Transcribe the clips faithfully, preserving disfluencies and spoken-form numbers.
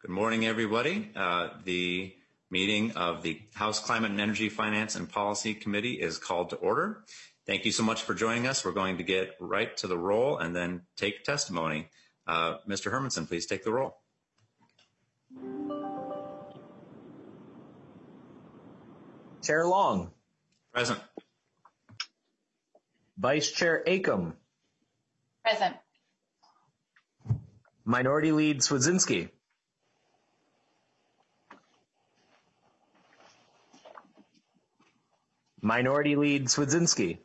Good morning, everybody. Uh, the meeting of the House Climate and Energy Finance and Policy Committee is called to order. Thank you so much for joining us. We're going to get right to the roll and then take testimony. Uh, Mister Hermanson, please take the roll. Chair Long. Present. Vice Chair Acom. Present. Minority Lead Swedzinski. Minority Lead Swedzinski.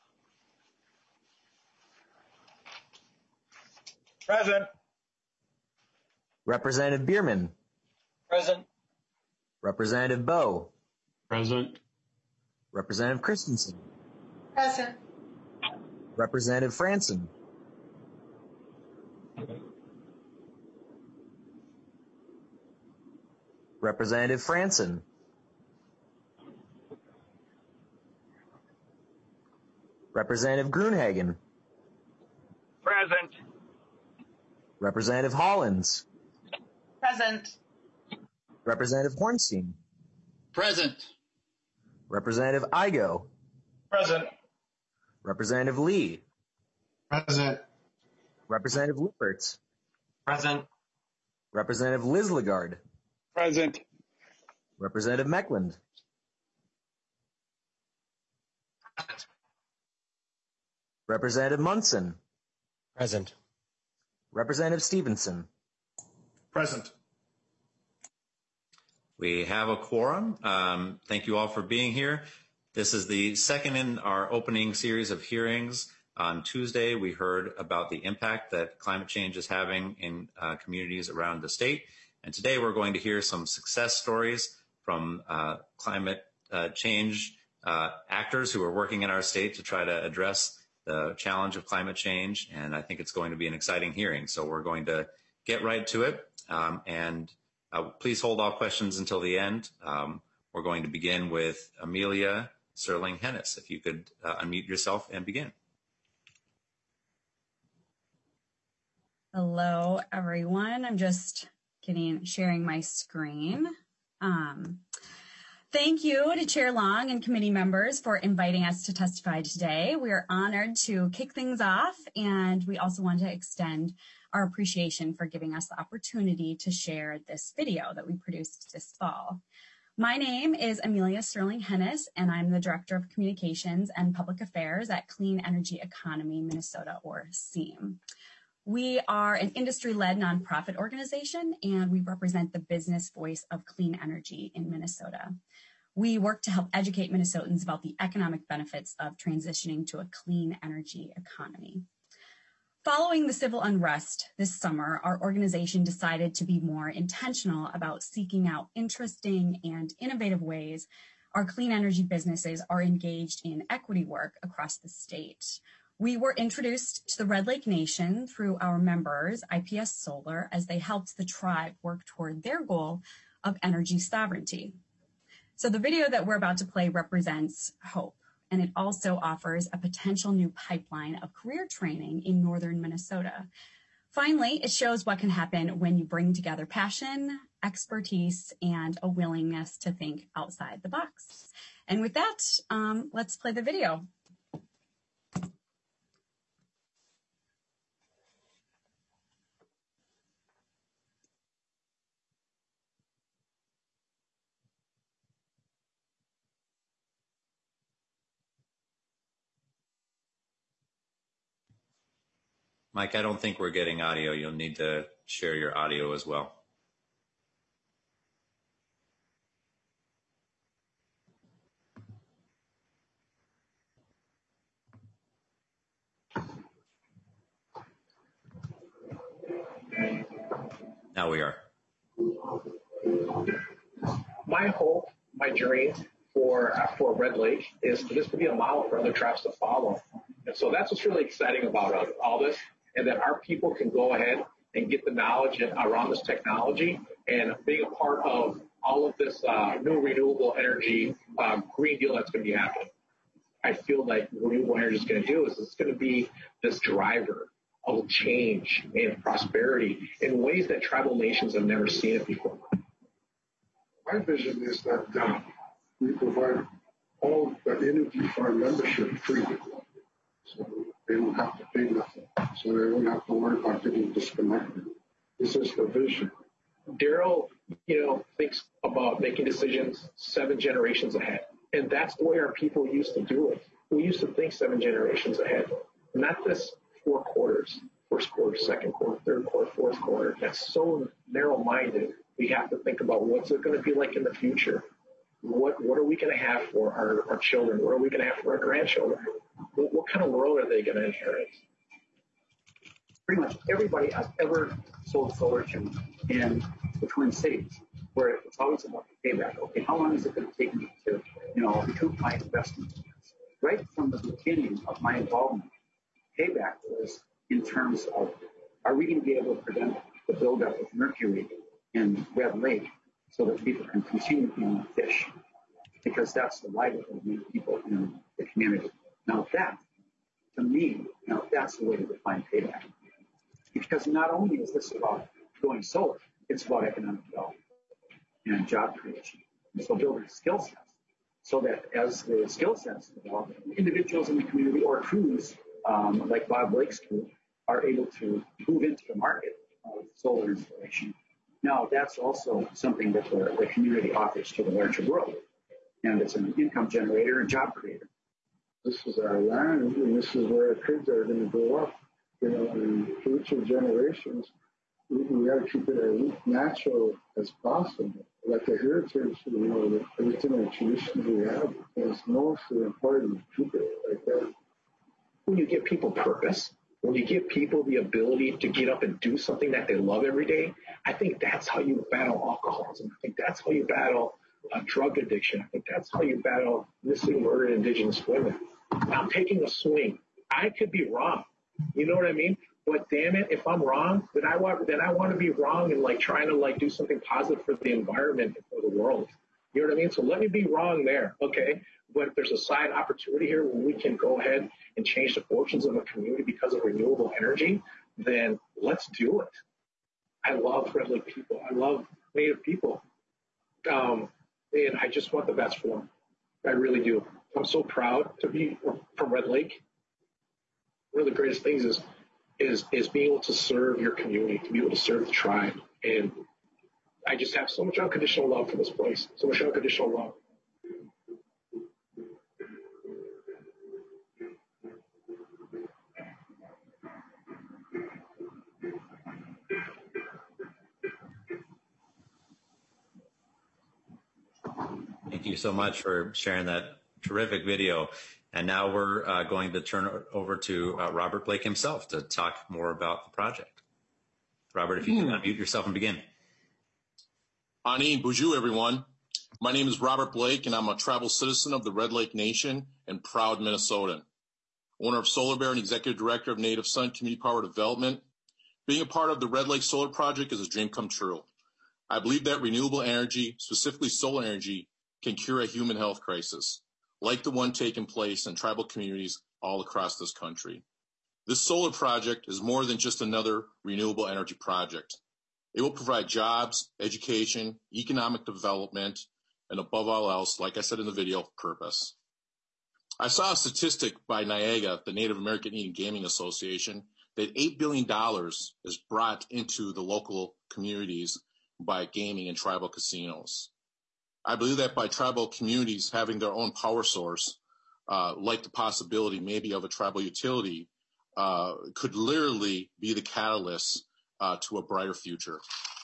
Present. Representative Bierman. Present. Representative Bowe. Present. Representative Christensen. Present. Representative Franson. Representative Franson. Representative Gruenhagen. Present. Representative Hollins. Present. Representative Hornstein. Present. Representative Igo. Present. Representative Lee. Present. Representative Lippertz. Present. Representative Liz Lagarde. Present. Representative Meckland. Present. Representative Munson. Present. Representative Stevenson. Present. We have a quorum. Um, thank you all for being here. This is the second in our opening series of hearings. On Tuesday, we heard about the impact that climate change is having in uh, communities around the state. And today we're going to hear some success stories from uh, climate uh, change uh, actors who are working in our state to try to address the challenge of climate change. And I think it's going to be an exciting hearing. So we're going to get right to it. Um, and uh, please hold all questions until the end. Um, we're going to begin with Amelia Sterling Hennis. If you could uh, unmute yourself and begin. Hello, everyone. I'm just getting sharing my screen. Um, thank you to Chair Long and committee members for inviting us to testify today. We are honored to kick things off, and we also want to extend our appreciation for giving us the opportunity to share this video that we produced this fall. My name is Amelia Sterling Hennis, and I'm the Director of Communications and Public Affairs at Clean Energy Economy Minnesota, or C E M. We are an industry-led nonprofit organization, and we represent the business voice of clean energy in Minnesota. We work to help educate Minnesotans about the economic benefits of transitioning to a clean energy economy. Following the civil unrest this summer, our organization decided to be more intentional about seeking out interesting and innovative ways our clean energy businesses are engaged in equity work across the state. We were introduced to the Red Lake Nation through our members, I P S Solar, as they helped the tribe work toward their goal of energy sovereignty. So the video that we're about to play represents hope, and it also offers a potential new pipeline of career training in northern Minnesota. Finally, it shows what can happen when you bring together passion, expertise, and a willingness to think outside the box. And with that, um, let's play the video. Mike, I don't think we're getting audio. You'll need to share your audio as well. Now we are. My hope, my dream for uh, for Red Lake is for this to be a model for other tribes to follow. And so that's what's really exciting about uh, all this, and that our people can go ahead and get the knowledge around this technology and being a part of all of this uh, new renewable energy um, green deal that's going to be happening. I feel like renewable energy is going to do is it's going to be this driver of change and prosperity in ways that tribal nations have never seen it before. My vision is that uh, we provide all the energy for our membership free. So they don't have to pay nothing. So they don't have to worry about getting disconnected. This is the vision. Daryl, you know, thinks about making decisions seven generations ahead. And that's the way our people used to do it. We used to think seven generations ahead, not this four quarters, first quarter, second quarter, third quarter, fourth quarter. That's so narrow-minded. We have to think about what's it going to be like in the future. What what are we going to have for our, our children? What are we going to have for our grandchildren? What, what kind of world are they going to inherit? Pretty much everybody I've ever sold solar to in the Twin Cities, where it's always about the payback. Okay, how long is it going to take me to, you know, recoup my investment? Right from the beginning of my involvement, payback was in terms of, are we going to be able to prevent the buildup of mercury in Red Lake so that people can continue eating fish? Because that's the livelihood of many people in the community. Now that, to me, now that's the way to define payback. Because not only is this about going solar, it's about economic development and job creation. And so building skill sets so that as the skill sets develop, individuals in the community or crews um, like Bob Blake's crew are able to move into the market of solar installation. Now that's also something that the, the community offers to the larger world. And it's an income generator and job creator. This is our land, and this is where our kids are going to grow up. You know, in future generations, we, we got to keep it as natural as possible. Like a heritage, you know, that everything and traditions we have is mostly important to keep it like that. When you give people purpose, when you give people the ability to get up and do something that they love every day, I think that's how you battle alcoholism. I think that's how you battle uh, drug addiction. I think that's how you battle missing murdered Indigenous women. I'm taking a swing. I could be wrong. You know what I mean? But damn it, if I'm wrong, then I want then I want to be wrong and like trying to like do something positive for the environment and for the world. You know what I mean? So let me be wrong there, okay? But if there's a side opportunity here where we can go ahead and change the fortunes of a community because of renewable energy, then let's do it. I love Red Lake people. I love Native people. Um, and I just want the best for them. I really do. I'm so proud to be from Red Lake. One of the greatest things is is is being able to serve your community, to be able to serve the tribe. And I just have so much unconditional love for this place, so much unconditional love. Thank you so much for sharing that terrific video. And now we're uh, going to turn it over to uh, Robert Blake himself to talk more about the project. Robert, if you can unmute yourself and begin. Anin, bonjour, everyone. My name is Robert Blake, and I'm a tribal citizen of the Red Lake Nation and proud Minnesotan. Owner of Solar Bear and executive director of Native Sun Community Power Development. Being a part of the Red Lake Solar Project is a dream come true. I believe that renewable energy, specifically solar energy, can cure a human health crisis, like the one taking place in tribal communities all across this country. This solar project is more than just another renewable energy project. It will provide jobs, education, economic development, and above all else, like I said in the video, purpose. I saw a statistic by NIAGA, the Native American Indian Gaming Association, that eight billion dollars is brought into the local communities by gaming and tribal casinos. I believe that by tribal communities having their own power source, uh, like the possibility maybe of a tribal utility, uh, could literally be the catalyst uh, to a brighter future.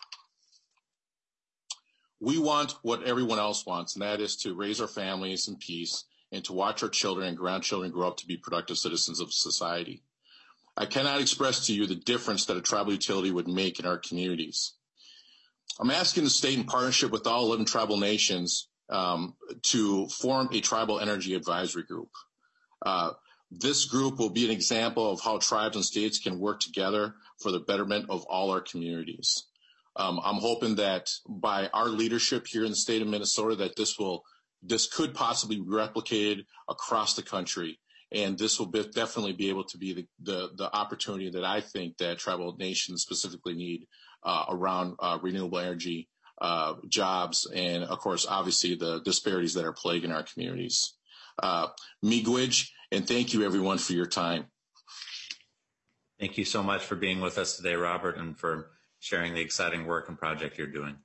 We want what everyone else wants, and that is to raise our families in peace and to watch our children and grandchildren grow up to be productive citizens of society. I cannot express to you the difference that a tribal utility would make in our communities. I'm asking the state in partnership with all eleven tribal nations um, to form a tribal energy advisory group. Uh, this group will be an example of how tribes and states can work together for the betterment of all our communities. Um, I'm hoping that by our leadership here in the state of Minnesota, that this will, this could possibly be replicated across the country, And this will be, definitely be able to be the, the, the opportunity that I think that tribal nations specifically need uh, around uh, renewable energy, uh, jobs, and of course, obviously the disparities that are plaguing our communities. Uh, Miigwech, and thank you everyone for your time. Thank you so much for being with us today, Robert, and for sharing the exciting work and project you're doing.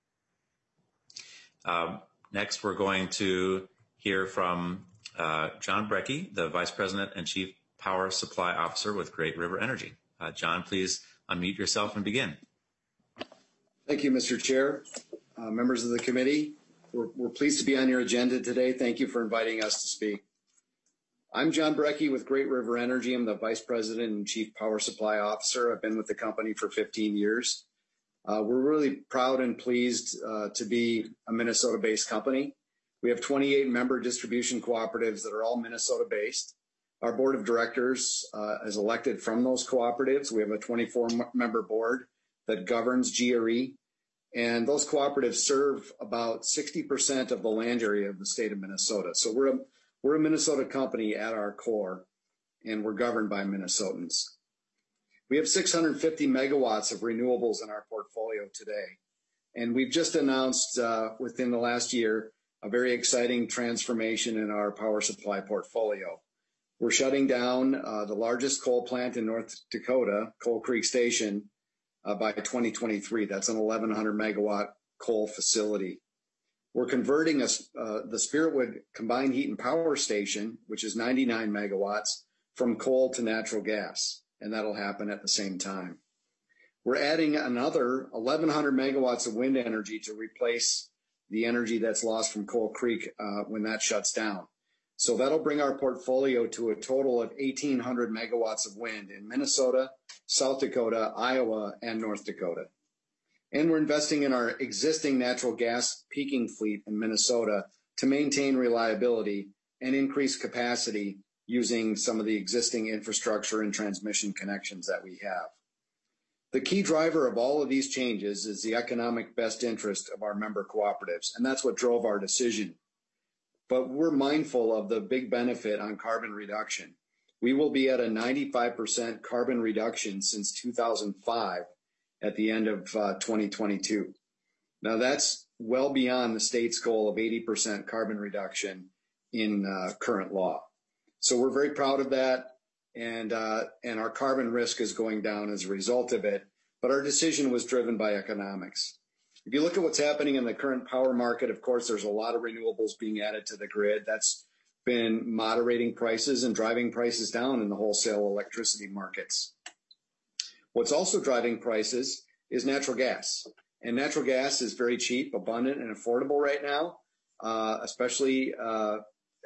Um, next, we're going to hear from uh, John Brekke, the Vice President and Chief Power Supply Officer with Great River Energy. Uh, John, please unmute yourself and begin. Thank you, Mister Chair. Uh, members of the committee, we're, we're pleased to be on your agenda today. Thank you for inviting us to speak. I'm John Brekke with Great River Energy. I'm the Vice President and Chief Power Supply Officer. I've been with the company for fifteen years. Uh, we're really proud and pleased uh, to be a Minnesota-based company. We have twenty-eight member distribution cooperatives that are all Minnesota-based. Our board of directors uh, is elected from those cooperatives. We have a twenty-four member board that governs G R E, and those cooperatives serve about sixty percent of the land area of the state of Minnesota. So we're a, we're a Minnesota company at our core, and we're governed by Minnesotans. We have six hundred fifty megawatts of renewables in our portfolio today, and we've just announced uh, within the last year a very exciting transformation in our power supply portfolio. We're shutting down uh, the largest coal plant in North Dakota, Coal Creek Station, uh, by twenty twenty-three. That's an eleven hundred megawatt coal facility. We're converting a, uh, the Spiritwood Combined Heat and Power Station, which is ninety-nine megawatts, from coal to natural gas, and that'll happen at the same time. We're adding another eleven hundred megawatts of wind energy to replace the energy that's lost from Coal Creek uh, when that shuts down. So that'll bring our portfolio to a total of eighteen hundred megawatts of wind in Minnesota, South Dakota, Iowa, and North Dakota. And we're investing in our existing natural gas peaking fleet in Minnesota to maintain reliability and increase capacity using some of the existing infrastructure and transmission connections that we have. The key driver of all of these changes is the economic best interest of our member cooperatives, and that's what drove our decision. But we're mindful of the big benefit on carbon reduction. We will be at a ninety-five percent carbon reduction since two thousand five at the end of uh, twenty twenty-two. Now that's well beyond the state's goal of eighty percent carbon reduction in uh, current law. So we're very proud of that, and uh, and our carbon risk is going down as a result of it. But our decision was driven by economics. If you look at what's happening in the current power market, of course, there's a lot of renewables being added to the grid. That's been moderating prices and driving prices down in the wholesale electricity markets. What's also driving prices is natural gas. And natural gas is very cheap, abundant, and affordable right now, uh, especially uh,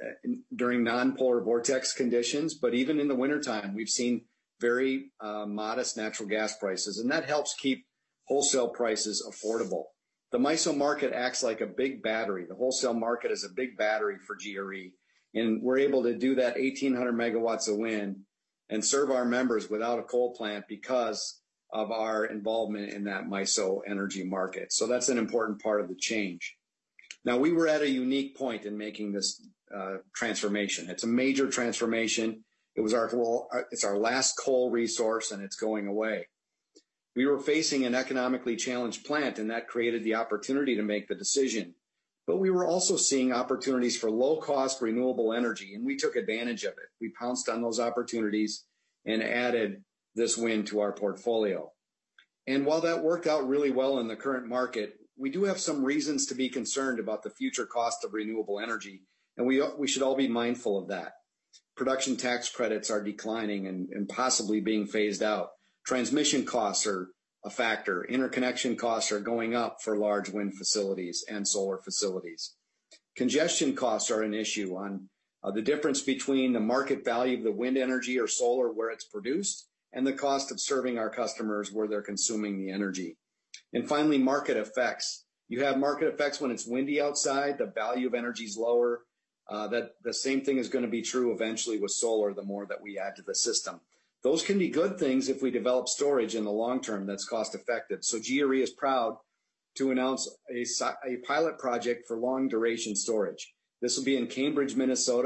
during non-polar vortex conditions. But even in the wintertime, we've seen very uh, modest natural gas prices, and that helps keep wholesale prices affordable. The M I S O market acts like a big battery. The wholesale market is a big battery for G R E, and we're able to do that eighteen hundred megawatts of wind and serve our members without a coal plant because of our involvement in that M I S O energy market. So that's an important part of the change. Now, we were at a unique point in making this uh, transformation. It's a major transformation. It was our, it's our last coal resource, and it's going away. We were facing an economically challenged plant, and that created the opportunity to make the decision. But we were also seeing opportunities for low-cost renewable energy, and we took advantage of it. We pounced on those opportunities and added this wind to our portfolio. And while that worked out really well in the current market, we do have some reasons to be concerned about the future cost of renewable energy, and we, we should all be mindful of that. Production tax credits are declining and, and possibly being phased out. Transmission costs are a factor. Interconnection costs are going up for large wind facilities and solar facilities. Congestion costs are an issue on uh, the difference between the market value of the wind energy or solar where it's produced and the cost of serving our customers where they're consuming the energy. And finally, market effects. You have market effects when it's windy outside, the value of energy is lower. Uh, that the same thing is going to be true eventually with solar the more that we add to the system. Those can be good things if we develop storage in the long term that's cost effective. So G R E is proud to announce a, a pilot project for long duration storage. This will be in Cambridge, Minnesota.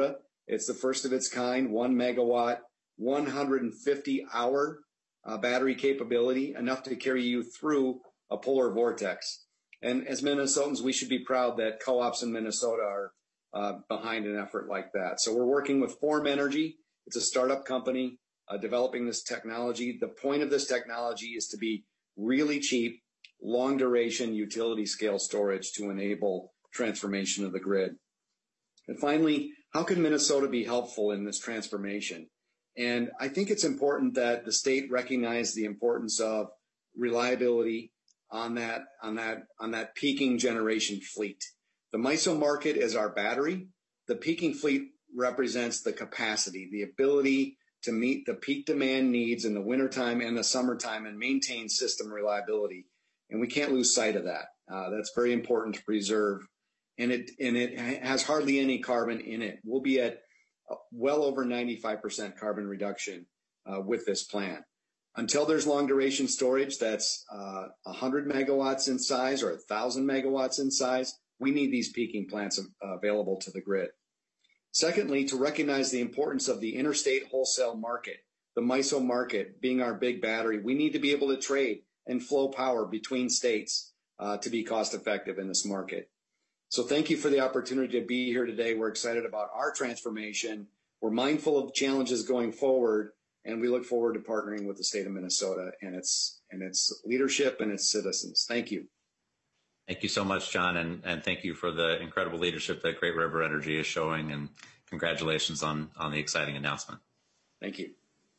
It's the first of its kind, one megawatt, one hundred fifty hour uh, battery capability, enough to carry you through a polar vortex. And as Minnesotans, we should be proud that co-ops in Minnesota are uh, behind an effort like that. So we're working with Form Energy. It's a startup company uh, developing this technology. The point of this technology is to be really cheap, long duration utility scale storage to enable transformation of the grid. And finally, how can Minnesota be helpful in this transformation? And I think it's important that the state recognize the importance of reliability on that, on that, on that peaking generation fleet. The MISO market is our battery. The peaking fleet represents the capacity, the ability to meet the peak demand needs in the wintertime and the summertime and maintain system reliability. And we can't lose sight of that. Uh, that's very important to preserve. And it, and it has hardly any carbon in it. We'll be at well over ninety-five percent carbon reduction uh, with this plan. Until there's long duration storage that's uh, one hundred megawatts in size or one thousand megawatts in size, we need these peaking plants uh, available to the grid. Secondly, to recognize the importance of the interstate wholesale market, the MISO market being our big battery, we need to be able to trade and flow power between states uh, to be cost effective in this market. So thank you for the opportunity to be here today. We're excited about our transformation. We're mindful of challenges going forward, and we look forward to partnering with the state of Minnesota and its and its leadership and its citizens. Thank you. Thank you so much, John, and, and thank you for the incredible leadership that Great River Energy is showing, and congratulations on, on the exciting announcement. Thank you.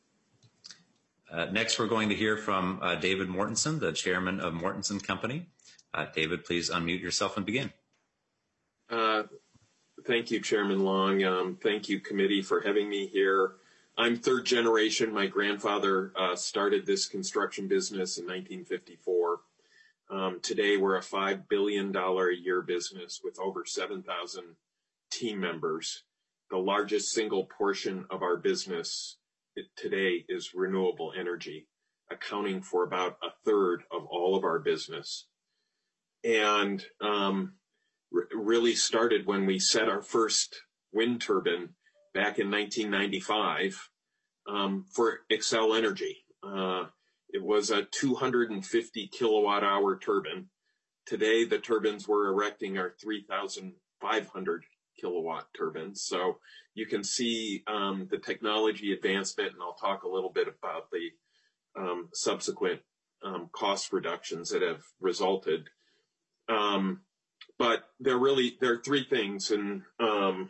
Uh, next, we're going to hear from uh, David Mortensen, the chairman of Mortensen Company. Uh, David, please unmute yourself and begin. Uh, thank you, Chairman Long. Um, thank you, committee, for having me here. I'm third generation. My grandfather uh, started this construction business in nineteen fifty-four. Um, today, we're a five billion dollars a year business with over seven thousand team members. The largest single portion of our business today is renewable energy, accounting for about a third of all of our business. And um, r- really started when we set our first wind turbine back in nineteen ninety-five um, for Xcel Energy. Uh, it was a two hundred fifty kilowatt hour turbine. Today, the turbines we're erecting are three thousand five hundred kilowatt turbines. So you can see um, the technology advancement, and I'll talk a little bit about the um, subsequent um, cost reductions that have resulted. Um, but there really, there are three things, and um,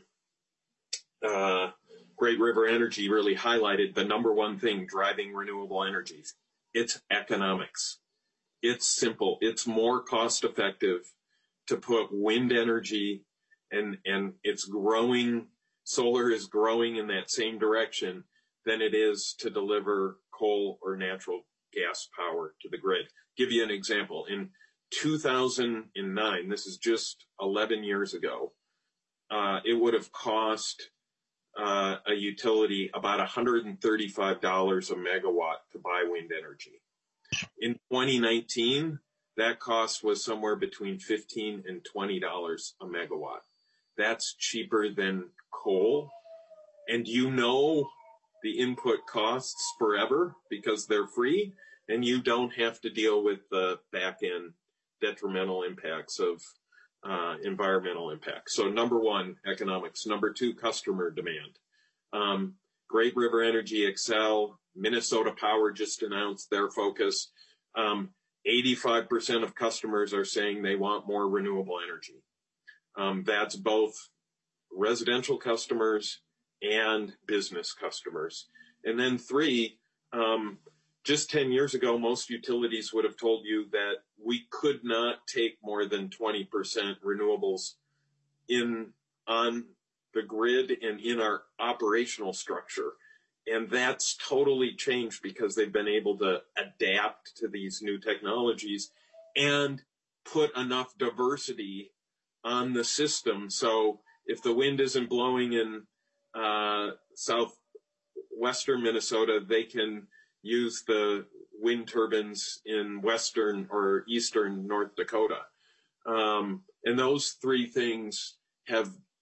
uh, Great River Energy really highlighted the number one thing driving renewable energies. It's economics. It's simple. It's more cost effective to put wind energy, and, and it's growing, solar is growing in that same direction than it is to deliver coal or natural gas power to the grid. Give you an example. In two thousand nine, this is just eleven years ago, uh, it would have cost uh, a utility about one hundred thirty-five dollars a megawatt to buy wind energy. In twenty nineteen, that cost was somewhere between fifteen dollars and twenty dollars a megawatt. That's cheaper than coal. And you know the input costs forever because they're free, and you don't have to deal with the back end detrimental impacts of uh, environmental impacts. So number one, economics. Number two, customer demand. Um, Great River Energy, Xcel, Minnesota Power just announced their focus. Um, eighty-five percent of customers are saying they want more renewable energy. Um, that's both residential customers and business customers. And then three, um, just ten years ago, most utilities would have told you that we could not take more than twenty percent renewables in on the grid and in our operational structure. And that's totally changed because they've been able to adapt to these new technologies and put enough diversity on the system. So if the wind isn't blowing in uh, southwestern Minnesota, they can use the wind turbines in western or eastern North Dakota. Um, and those three things have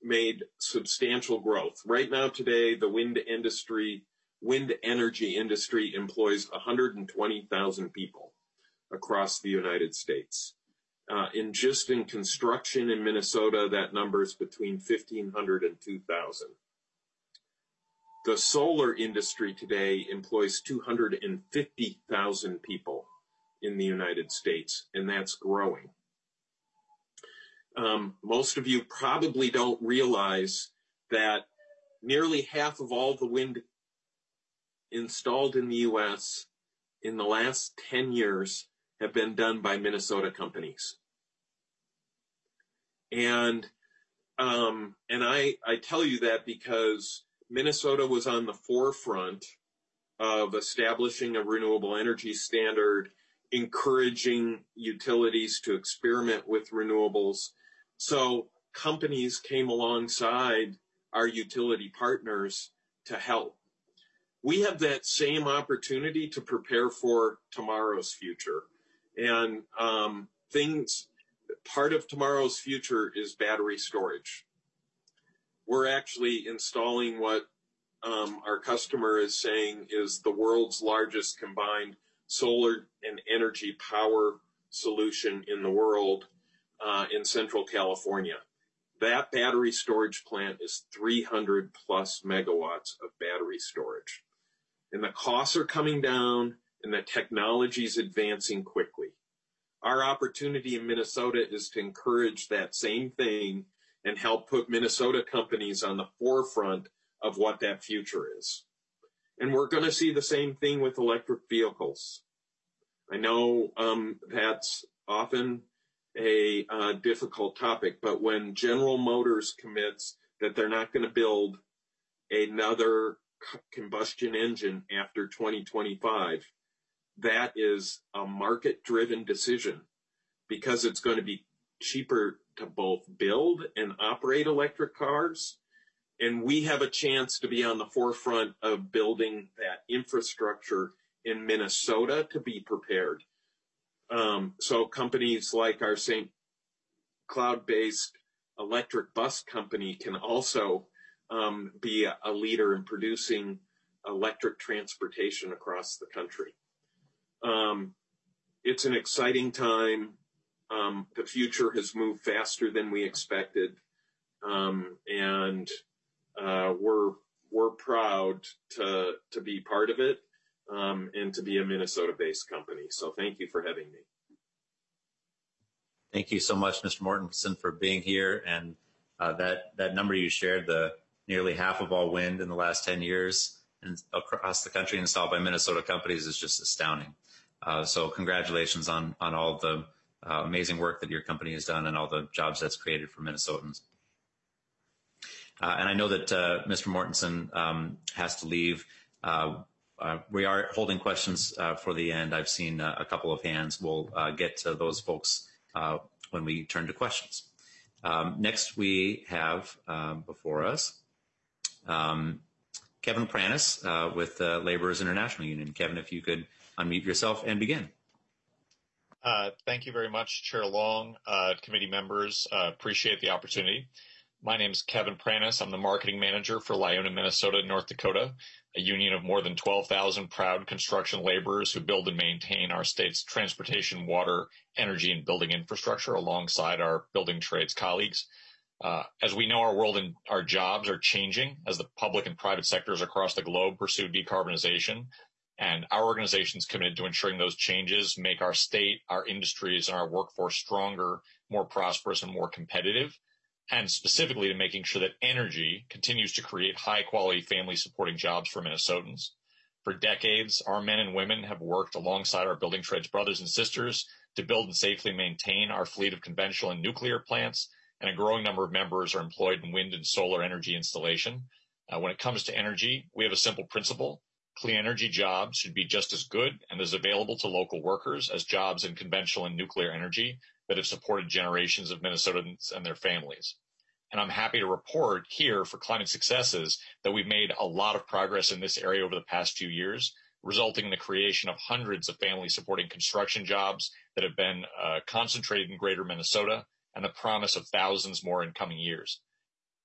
made substantial growth. Right now today, the wind industry, wind energy industry employs one hundred twenty thousand people across the United States. Uh, in just in construction in Minnesota, that number is between fifteen hundred and two thousand. The solar industry today employs two hundred fifty thousand people in the United States, and that's growing. Um, most of you probably don't realize that nearly half of all the wind installed in the U S in the last ten years have been done by Minnesota companies. And um, and I, I tell you that because Minnesota was on the forefront of establishing a renewable energy standard, encouraging utilities to experiment with renewables. So companies came alongside our utility partners to help. We have that same opportunity to prepare for tomorrow's future. And um, things, part of tomorrow's future is battery storage. We're actually installing what um, our customer is saying is the world's largest combined solar and energy power solution in the world uh, in Central California. That battery storage plant is three hundred plus megawatts of battery storage. And the costs are coming down and the technology is advancing quickly. Our opportunity in Minnesota is to encourage that same thing and help put Minnesota companies on the forefront of what that future is. And we're going to see the same thing with electric vehicles. I know um, that's often a uh, difficult topic, but when General Motors commits that they're not going to build another c- combustion engine after twenty twenty-five, that is a market-driven decision because it's going to be cheaper to both build and operate electric cars. And we have a chance to be on the forefront of building that infrastructure in Minnesota to be prepared. Um, so companies like our Saint Cloud-based electric bus company can also um, be a, a leader in producing electric transportation across the country. Um, it's an exciting time. Um, the future has moved faster than we expected. Um, and uh, we're we're proud to to be part of it um, and to be a Minnesota-based company. So thank you for having me. Thank you so much, Mister Mortensen, for being here. And uh, that that number you shared, the nearly half of all wind in the last ten years and across the country installed by Minnesota companies, is just astounding. Uh, so congratulations on on all the uh, amazing work that your company has done and all the jobs that's created for Minnesotans. Uh, and I know that uh, Mister Mortensen um, has to leave. Uh, uh, we are holding questions uh, for the end. I've seen uh, a couple of hands. We'll uh, get to those folks uh, when we turn to questions. Um, next, we have um, before us um, Kevin Pranis uh, with uh, Laborers International Union. Kevin, if you could unmute yourself and begin. Uh, thank you very much, Chair Long, uh, committee members. Uh, appreciate the opportunity. My name is Kevin Pranis. I'm the marketing manager for LiUNA, Minnesota, North Dakota, a union of more than twelve thousand proud construction laborers who build and maintain our state's transportation, water, energy, and building infrastructure alongside our building trades colleagues. Uh, as we know, our world and our jobs are changing as the public and private sectors across the globe pursue decarbonization. And our organization is committed to ensuring those changes make our state, our industries, and our workforce stronger, more prosperous, and more competitive. And specifically to making sure that energy continues to create high-quality family-supporting jobs for Minnesotans. For decades, our men and women have worked alongside our building trades brothers and sisters to build and safely maintain our fleet of conventional and nuclear plants, and a growing number of members are employed in wind and solar energy installation. Uh, when it comes to energy, we have a simple principle. Clean energy jobs should be just as good and as available to local workers as jobs in conventional and nuclear energy that have supported generations of Minnesotans and their families. And I'm happy to report here for Climate Successes that we've made a lot of progress in this area over the past few years, resulting in the creation of hundreds of family-supporting construction jobs that have been uh, concentrated in greater Minnesota and the promise of thousands more in coming years.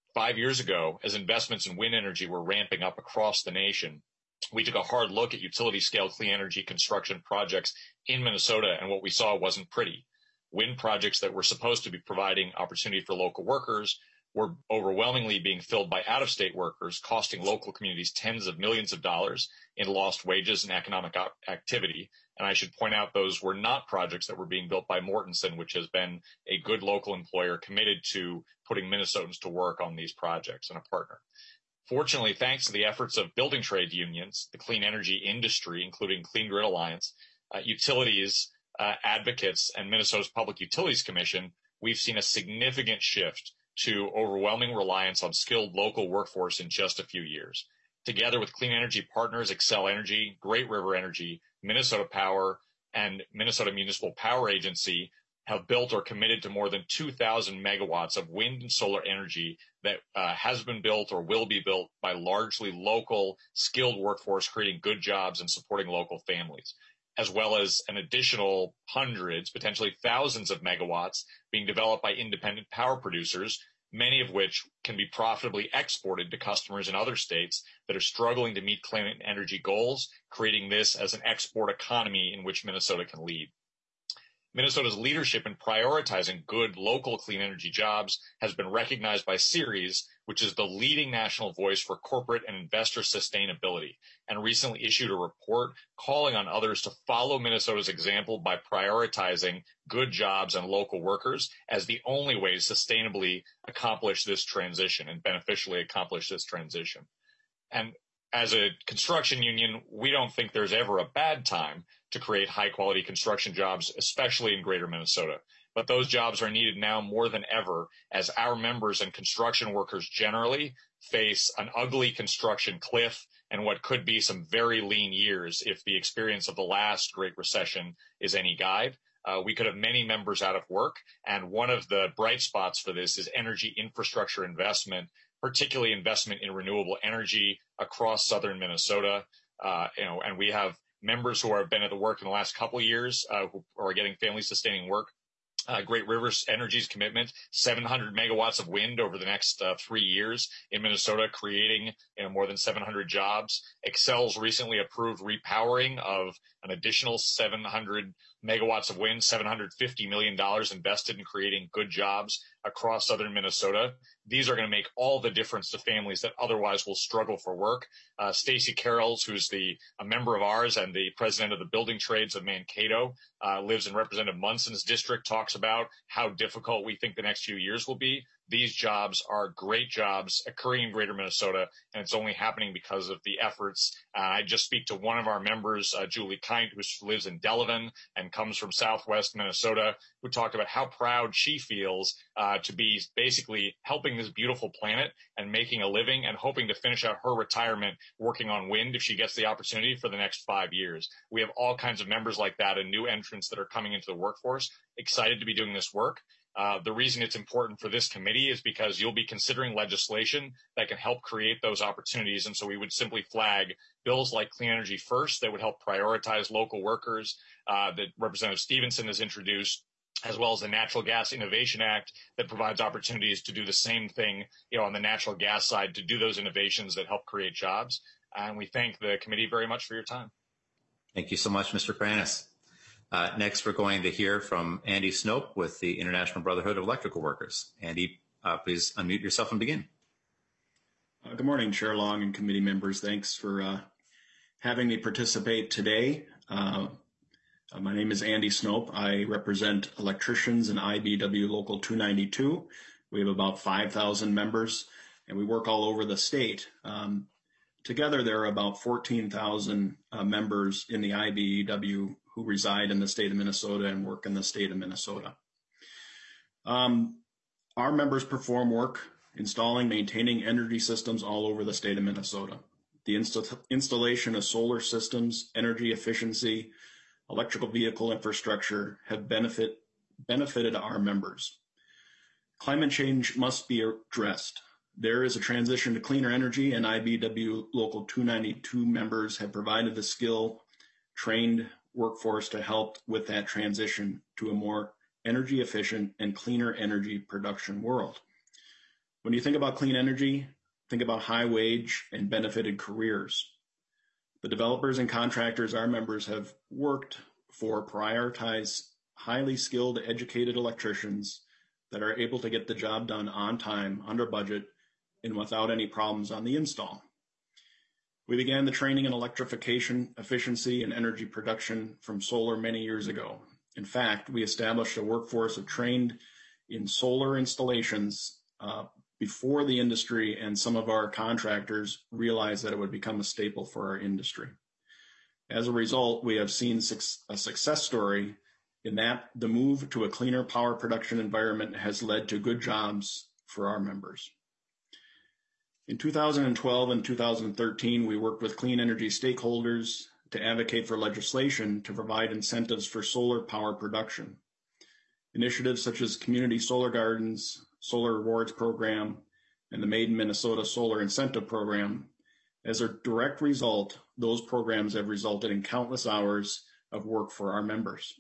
five years ago, as investments in wind energy were ramping up across the nation, we took a hard look at utility-scale clean energy construction projects in Minnesota, and what we saw wasn't pretty. Wind projects that were supposed to be providing opportunity for local workers were overwhelmingly being filled by out-of-state workers, costing local communities tens of millions of dollars in lost wages and economic activity. And I should point out those were not projects that were being built by Mortenson, which has been a good local employer committed to putting Minnesotans to work on these projects and a partner. Fortunately, thanks to the efforts of building trade unions, the clean energy industry, including Clean Grid Alliance, uh, utilities, uh, advocates, and Minnesota's Public Utilities Commission, we've seen a significant shift to overwhelming reliance on skilled local workforce in just a few years. Together with clean energy partners Xcel Energy, Great River Energy, Minnesota Power, and Minnesota Municipal Power Agency have built or committed to more than two thousand megawatts of wind and solar energy that uh, has been built or will be built by largely local skilled workforce, creating good jobs and supporting local families, as well as an additional hundreds, potentially thousands of megawatts being developed by independent power producers, many of which can be profitably exported to customers in other states that are struggling to meet clean energy goals, creating this as an export economy in which Minnesota can lead. Minnesota's leadership in prioritizing good local clean energy jobs has been recognized by Ceres, which is the leading national voice for corporate and investor sustainability, and recently issued a report calling on others to follow Minnesota's example by prioritizing good jobs and local workers as the only way to sustainably accomplish this transition and beneficially accomplish this transition. And as a construction union, we don't think there's ever a bad time to create high-quality construction jobs, especially in greater Minnesota. But those jobs are needed now more than ever as our members and construction workers generally face an ugly construction cliff and what could be some very lean years if the experience of the last Great Recession is any guide. Uh, we could have many members out of work, and one of the bright spots for this is energy infrastructure investment, particularly investment in renewable energy across southern Minnesota. Uh, you know, and we have members who have been at the work in the last couple of years uh, who are getting family-sustaining work. Uh, Great River Energy's commitment, seven hundred megawatts of wind over the next uh, three years in Minnesota, creating you know, more than seven hundred jobs. Xcel's recently approved repowering of an additional seven hundred megawatts of wind, seven hundred fifty million dollars invested in creating good jobs across southern Minnesota. These are going to make all the difference to families that otherwise will struggle for work. Uh, Stacy Carrolls, who's the a member of ours and the president of the building trades of Mankato, uh, lives in Representative Munson's district, talks about how difficult we think the next few years will be. These jobs are great jobs occurring in greater Minnesota, and it's only happening because of the efforts. Uh, I just speak to one of our members, uh, Julie Kint, who lives in Delavan and comes from southwest Minnesota, who talked about how proud she feels uh, to be basically helping this beautiful planet and making a living and hoping to finish out her retirement working on wind if she gets the opportunity for the next five years. We have all kinds of members like that and new entrants that are coming into the workforce, excited to be doing this work. Uh, the reason it's important for this committee is because you'll be considering legislation that can help create those opportunities. And so we would simply flag bills like Clean Energy First that would help prioritize local workers uh, that Representative Stevenson has introduced, as well as the Natural Gas Innovation Act that provides opportunities to do the same thing, you know, on the natural gas side, to do those innovations that help create jobs. And we thank the committee very much for your time. Thank you so much, Mister Pranis. Uh, next, we're going to hear from Andy Snope with the International Brotherhood of Electrical Workers. Andy, uh, please unmute yourself and begin. Uh, good morning, Chair Long and committee members. Thanks for uh, having me participate today. Uh, uh, my name is Andy Snope. I represent electricians in I B W Local two ninety-two. We have about five thousand members, and we work all over the state. Um, together, there are about fourteen thousand uh, members in the I B W who reside in the state of Minnesota and work in the state of Minnesota. Um, our members perform work installing, maintaining energy systems all over the state of Minnesota. The insta- installation of solar systems, energy efficiency, electrical vehicle infrastructure have benefit, benefited our members. Climate change must be addressed. There is a transition to cleaner energy, and I B W Local two ninety-two members have provided the skill, trained workforce to help with that transition to a more energy efficient and cleaner energy production world. When you think about clean energy, think about high wage and benefited careers. The developers and contractors our members have worked for prioritize highly skilled, educated electricians that are able to get the job done on time, under budget, and without any problems on the install. We began the training in electrification, efficiency, and energy production from solar many years ago. In fact, we established a workforce of trained in solar installations uh, before the industry and some of our contractors realized that it would become a staple for our industry. As a result, we have seen a success story in that the move to a cleaner power production environment has led to good jobs for our members. In two thousand twelve and two thousand thirteen, we worked with clean energy stakeholders to advocate for legislation to provide incentives for solar power production. Initiatives such as Community Solar Gardens, Solar Rewards Program, and the Made in Minnesota Solar Incentive Program. As a direct result, those programs have resulted in countless hours of work for our members.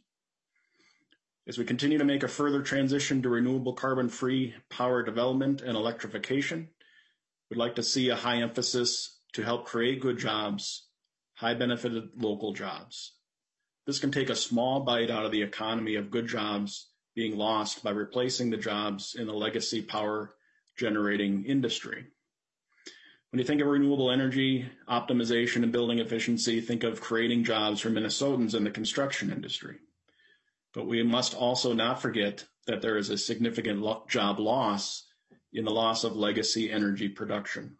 As we continue to make a further transition to renewable carbon-free power development and electrification, we'd like to see a high emphasis to help create good jobs, high benefited local jobs. This can take a small bite out of the economy of good jobs being lost by replacing the jobs in the legacy power generating industry. When you think of renewable energy, optimization, and building efficiency, think of creating jobs for Minnesotans in the construction industry. But we must also not forget that there is a significant lo- job loss in the loss of legacy energy production.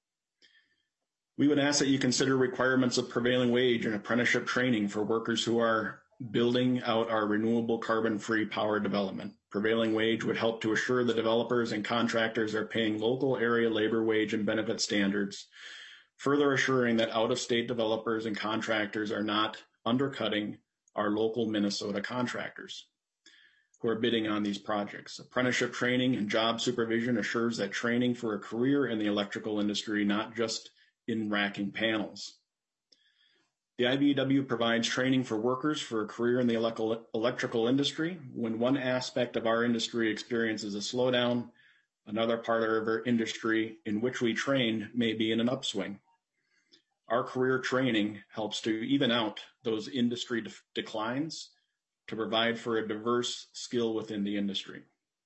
We would ask that you consider requirements of prevailing wage and apprenticeship training for workers who are building out our renewable carbon-free power development. Prevailing wage would help to assure the developers and contractors are paying local area labor wage and benefit standards, further assuring that out-of-state developers and contractors are not undercutting our local Minnesota contractors who are bidding on these projects. Apprenticeship training and job supervision assures that training for a career in the electrical industry, not just in racking panels. The I B E W provides training for workers for a career in the electrical industry. When one aspect of our industry experiences a slowdown, another part of our industry in which we train may be in an upswing. Our career training helps to even out those industry de- declines to provide for a diverse skill within the industry.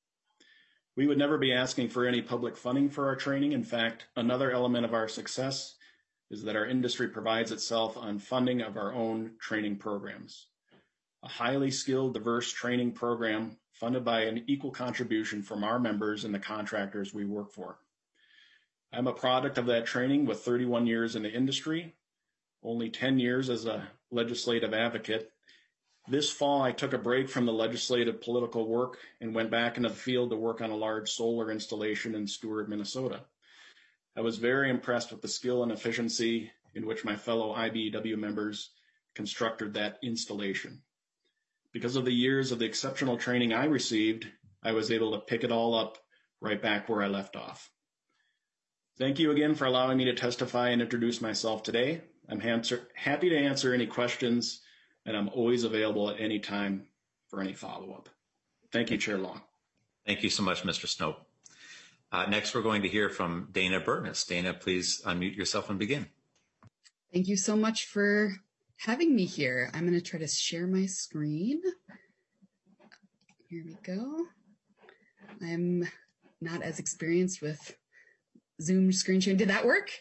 We would never be asking for any public funding for our training. In fact, another element of our success is that our industry provides itself on funding of our own training programs. A highly skilled, diverse training program funded by an equal contribution from our members and the contractors we work for. I'm a product of that training with thirty-one years in the industry, only ten years as a legislative advocate. This fall, I took a break from the legislative political work and went back into the field to work on a large solar installation in Stewart, Minnesota. I was very impressed with the skill and efficiency in which my fellow I B E W members constructed that installation. Because of the years of the exceptional training I received, I was able to pick it all up right back where I left off. Thank you again for allowing me to testify and introduce myself today. I'm happy to answer any questions, and I'm always available at any time for any follow-up. Thank you, Chair Long. Thank you so much, Mister Snope. Uh, next, we're going to hear from Dana Burtness. Dana, please unmute yourself and begin. Thank you so much for having me here. I'm going to try to share my screen. Here we go. I'm not as experienced with Zoom screen sharing. Did that work?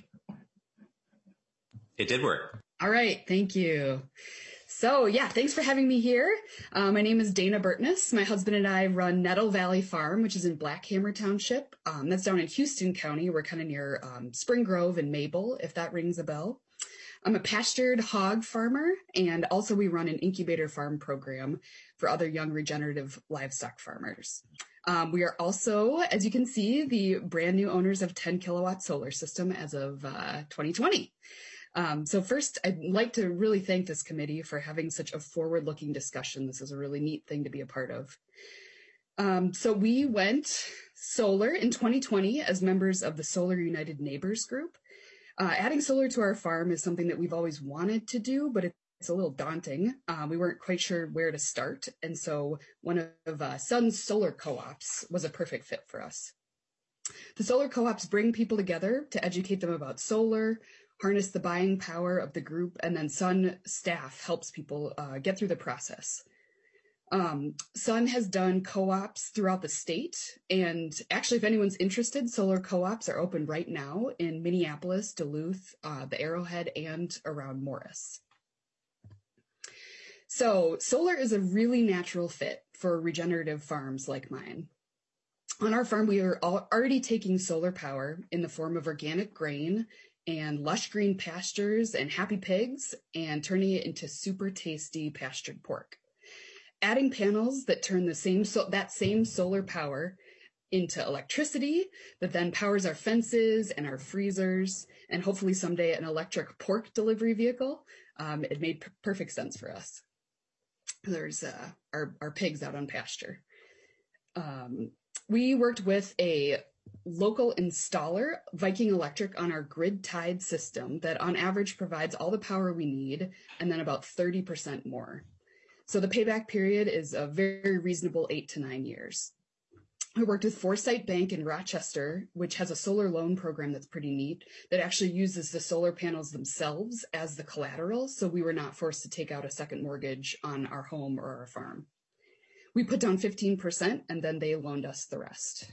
It did work. All right. Thank you. So yeah, thanks for having me here. Uh, my name is Dana Burtness. My husband and I run Nettle Valley Farm, which is in Black Hammer Township. Um, that's down in Houston County. We're kind of near um, Spring Grove and Mabel, if that rings a bell. I'm a pastured hog farmer, and also we run an incubator farm program for other young regenerative livestock farmers. Um, we are also, as you can see, the brand new owners of ten kilowatt solar system as of uh, twenty twenty. Um, so first, I'd like to really thank this committee for having such a forward-looking discussion. This is a really neat thing to be a part of. Um, so we went solar in twenty twenty as members of the Solar United Neighbors group. Uh, adding solar to our farm is something that we've always wanted to do, but it's a little daunting. Uh, we weren't quite sure where to start. And so one of uh, Sun's solar co-ops was a perfect fit for us. The solar co-ops bring people together to educate them about solar, harness the buying power of the group, and then Sun staff helps people uh, get through the process. Um, Sun has done co-ops throughout the state, and actually if anyone's interested, solar co-ops are open right now in Minneapolis, Duluth, uh, the Arrowhead, and around Morris. So solar is a really natural fit for regenerative farms like mine. On our farm, we are already taking solar power in the form of organic grain and lush green pastures and happy pigs and turning it into super tasty pastured pork. Adding panels that turn the same so that same solar power into electricity that then powers our fences and our freezers and hopefully someday an electric pork delivery vehicle. Um, it made p- perfect sense for us. There's uh, our, our pigs out on pasture. Um, we worked with a local installer, Viking Electric, on our grid-tied system that on average provides all the power we need and then about thirty percent more. So the payback period is a very reasonable eight to nine years. I worked with Foresight Bank in Rochester, which has a solar loan program that's pretty neat that actually uses the solar panels themselves as the collateral. So we were not forced to take out a second mortgage on our home or our farm. We put down fifteen percent and then they loaned us the rest.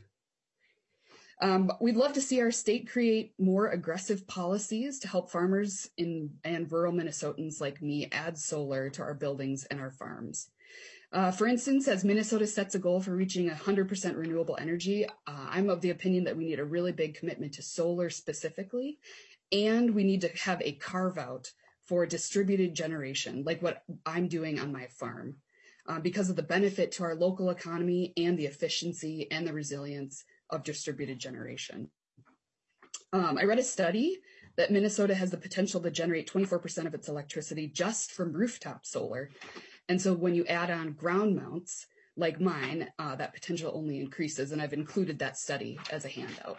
Um, we'd love to see our state create more aggressive policies to help farmers in and rural Minnesotans like me add solar to our buildings and our farms. Uh, for instance, as Minnesota sets a goal for reaching one hundred percent renewable energy, uh, I'm of the opinion that we need a really big commitment to solar specifically, and we need to have a carve out for distributed generation, like what I'm doing on my farm, uh, because of the benefit to our local economy and the efficiency and the resilience of distributed generation. Um, I read a study that Minnesota has the potential to generate twenty-four percent of its electricity just from rooftop solar. And so when you add on ground mounts like mine, uh, that potential only increases. And I've included that study as a handout.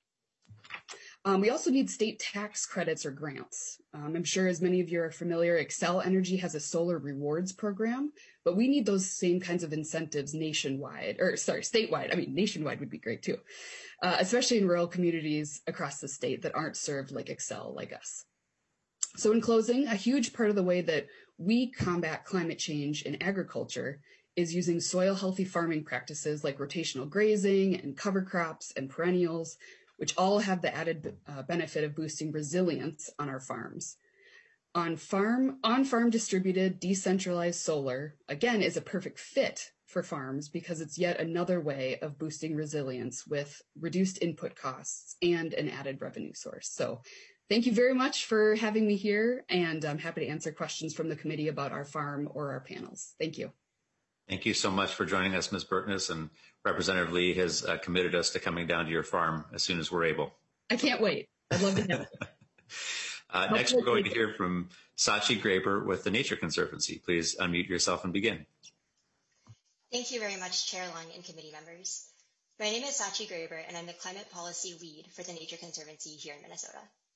Um, we also need state tax credits or grants. Um, I'm sure as many of you are familiar, Xcel Energy has a solar rewards program, but we need those same kinds of incentives nationwide, or sorry, statewide. I mean, nationwide would be great too, uh, especially in rural communities across the state that aren't served like Xcel like us. So in closing, a huge part of the way that we combat climate change in agriculture is using soil healthy farming practices like rotational grazing and cover crops and perennials, which all have the added uh, benefit of boosting resilience on our farms. On farm, on-farm distributed decentralized solar, again, is a perfect fit for farms because it's yet another way of boosting resilience with reduced input costs and an added revenue source. So thank you very much for having me here, and I'm happy to answer questions from the committee about our farm or our panels. Thank you. Thank you so much for joining us, Miz Burtness, and Representative Lee has uh, committed us to coming down to your farm as soon as we're able. I can't wait. I'd love to have it. uh, next, we're going to hear from Sachi Graber with the Nature Conservancy. Please unmute yourself and begin. Thank you very much, Chair Long and committee members. My name is Sachi Graber, and I'm the Climate Policy Lead for the Nature Conservancy here in Minnesota.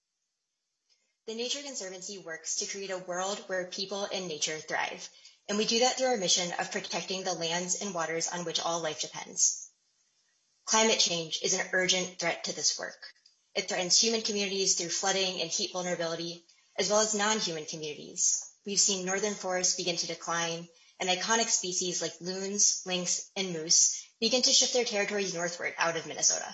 The Nature Conservancy works to create a world where people and nature thrive, and we do that through our mission of protecting the lands and waters on which all life depends. Climate change is an urgent threat to this work. It threatens human communities through flooding and heat vulnerability, as well as non-human communities. We've seen northern forests begin to decline, and iconic species like loons, lynx, and moose begin to shift their territories northward out of Minnesota.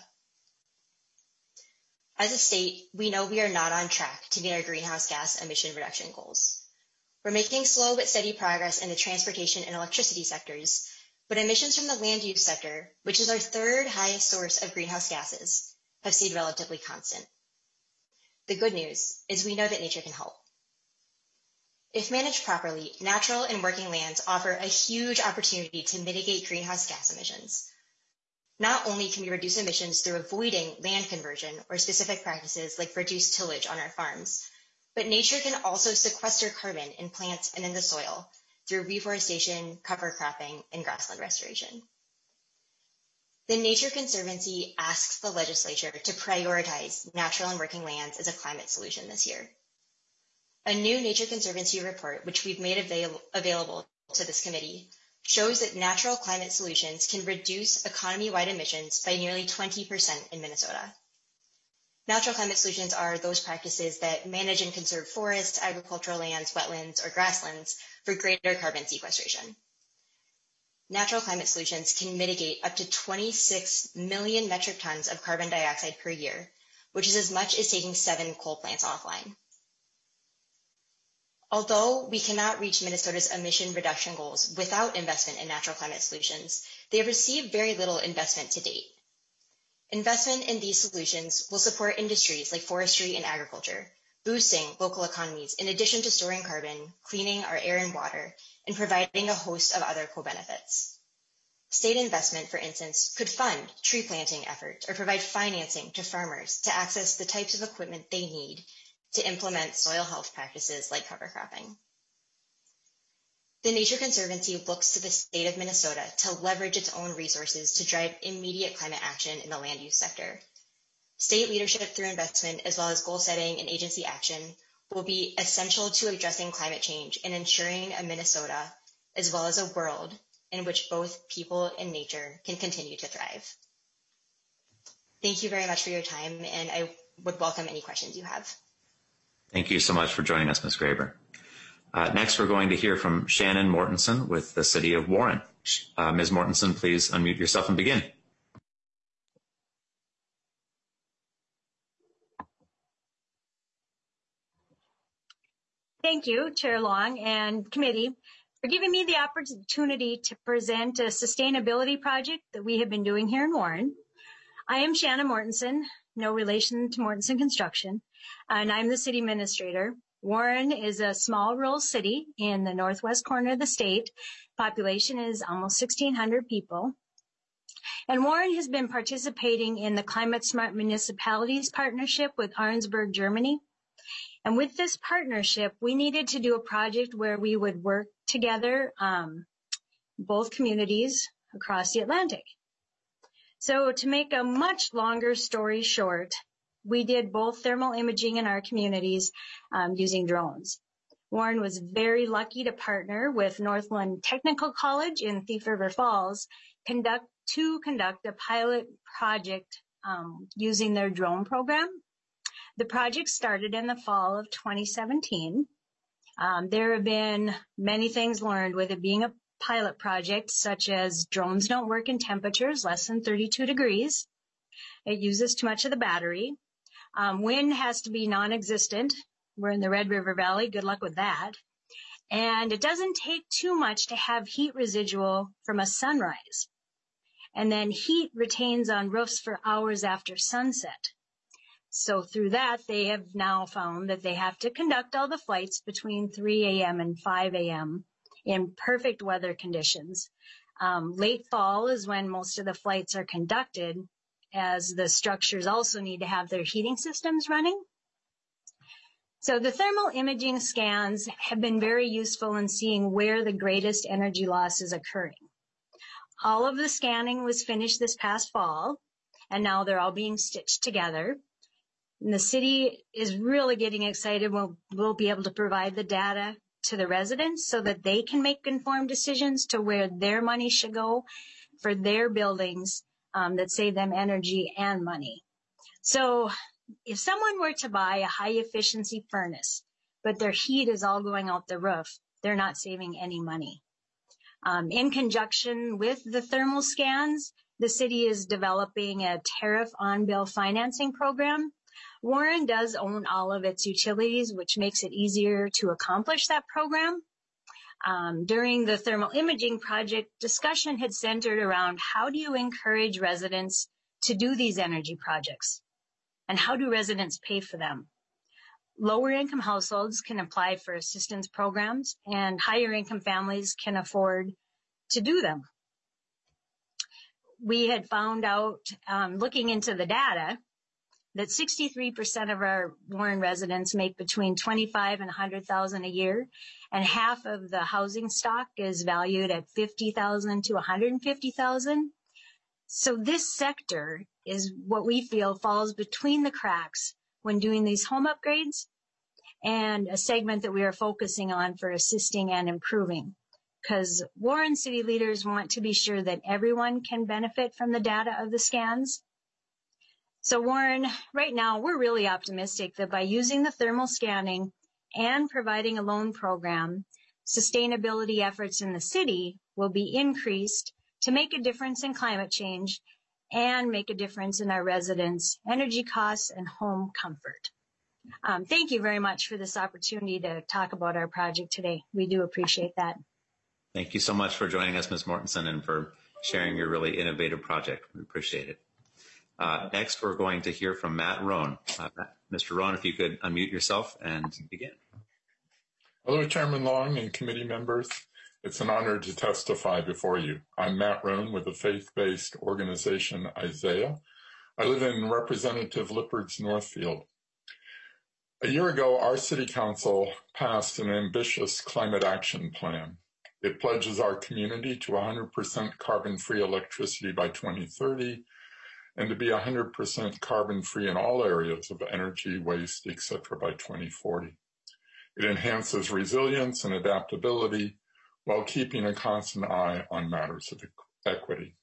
As a state, we know we are not on track to meet our greenhouse gas emission reduction goals. We're making slow but steady progress in the transportation and electricity sectors, but emissions from the land use sector, which is our third highest source of greenhouse gases, have stayed relatively constant. The good news is we know that nature can help. If managed properly, natural and working lands offer a huge opportunity to mitigate greenhouse gas emissions. Not only can we reduce emissions through avoiding land conversion or specific practices like reduced tillage on our farms, but nature can also sequester carbon in plants and in the soil through reforestation, cover cropping, and grassland restoration. The Nature Conservancy asks the legislature to prioritize natural and working lands as a climate solution this year. A new Nature Conservancy report, which we've made avail- available to this committee, shows that natural climate solutions can reduce economy-wide emissions by nearly twenty percent in Minnesota. Natural climate solutions are those practices that manage and conserve forests, agricultural lands, wetlands, or grasslands for greater carbon sequestration. Natural climate solutions can mitigate up to twenty-six million metric tons of carbon dioxide per year, which is as much as taking seven coal plants offline. Although we cannot reach Minnesota's emission reduction goals without investment in natural climate solutions, they have received very little investment to date. Investment in these solutions will support industries like forestry and agriculture, boosting local economies in addition to storing carbon, cleaning our air and water, and providing a host of other co-benefits. State investment, for instance, could fund tree planting efforts or provide financing to farmers to access the types of equipment they need to implement soil health practices like cover cropping. The Nature Conservancy looks to the state of Minnesota to leverage its own resources to drive immediate climate action in the land use sector. State leadership through investment, as well as goal setting and agency action, will be essential to addressing climate change and ensuring a Minnesota, as well as a world, in which both people and nature can continue to thrive. Thank you very much for your time, and I would welcome any questions you have. Thank you so much for joining us, Miz Graber. Uh, next, we're going to hear from Shannon Mortensen with the City of Warren. Uh, Miz Mortensen, please unmute yourself and begin. Thank you, Chair Long and committee, for giving me the opportunity to present a sustainability project that we have been doing here in Warren. I am Shannon Mortensen, no relation to Mortensen Construction, and I'm the city administrator. Warren is a small rural city in the northwest corner of the state. Population is almost sixteen hundred people. And Warren has been participating in the Climate Smart Municipalities Partnership with Arnsberg, Germany. And with this partnership, we needed to do a project where we would work together, um, both communities across the Atlantic. So to make a much longer story short, we did both thermal imaging in our communities um, using drones. Warren was very lucky to partner with Northland Technical College in Thief River Falls conduct, to conduct a pilot project um, using their drone program. The project started in the fall of twenty seventeen. Um, there have been many things learned with it being a pilot project, such as drones don't work in temperatures less than thirty-two degrees. It uses too much of the battery. Um, wind has to be non-existent. We're in the Red River Valley. Good luck with that. And it doesn't take too much to have heat residual from a sunrise. And then heat retains on roofs for hours after sunset. So through that, they have now found that they have to conduct all the flights between three a m and five a m in perfect weather conditions. Um, late fall is when most of the flights are conducted, as the structures also need to have their heating systems running. So the thermal imaging scans have been very useful in seeing where the greatest energy loss is occurring. All of the scanning was finished this past fall, and now they're all being stitched together. And the city is really getting excited. We'll, we'll be able to provide the data to the residents so that they can make informed decisions to where their money should go for their buildings um, that save them energy and money. So if someone were to buy a high efficiency furnace, but their heat is all going out the roof, they're not saving any money. Um, in conjunction with the thermal scans, the city is developing a tariff on-bill financing program. Warren does own all of its utilities, which makes it easier to accomplish that program. Um, during the thermal imaging project, discussion had centered around how do you encourage residents to do these energy projects, and how do residents pay for them? Lower income households can apply for assistance programs, and higher income families can afford to do them. We had found out, um, looking into the data, that sixty-three percent of our Warren residents make between twenty-five and one hundred thousand a year, and half of the housing stock is valued at fifty thousand to one hundred fifty thousand. So this sector is what we feel falls between the cracks when doing these home upgrades, and a segment that we are focusing on for assisting and improving. because Warren city leaders want to be sure that everyone can benefit from the data of the scans. So Warren, right now, we're really optimistic that by using the thermal scanning and providing a loan program, sustainability efforts in the city will be increased to make a difference in climate change and make a difference in our residents' energy costs and home comfort. Um, thank you very much for this opportunity to talk about our project today. We do appreciate that. Thank you so much for joining us, Miz Mortensen, and for sharing your really innovative project. We appreciate it. Uh, next, we're going to hear from Matt Roan. Uh, Mister Roan, if you could unmute yourself and begin. Hello, Chairman Long and committee members. It's an honor to testify before you. I'm Matt Roan with the faith-based organization Isaiah. I live in Representative Lippard's Northfield. A year ago, our city council passed an ambitious climate action plan. It pledges our community to one hundred percent carbon-free electricity by twenty thirty and to be one hundred percent carbon-free in all areas of energy, waste, et cetera by twenty forty. It enhances resilience and adaptability while keeping a constant eye on matters of equity.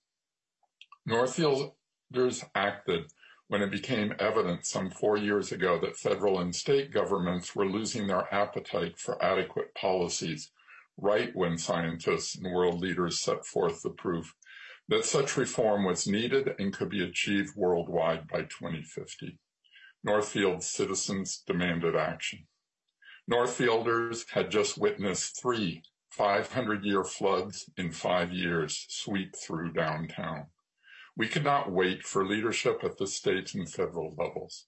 Northfielders acted when it became evident some four years ago that federal and state governments were losing their appetite for adequate policies, right when scientists and world leaders set forth the proof that such reform was needed and could be achieved worldwide by twenty fifty. Northfield citizens demanded action. Northfielders had just witnessed three five hundred year floods in five years sweep through downtown. We could not wait for leadership at the state and federal levels.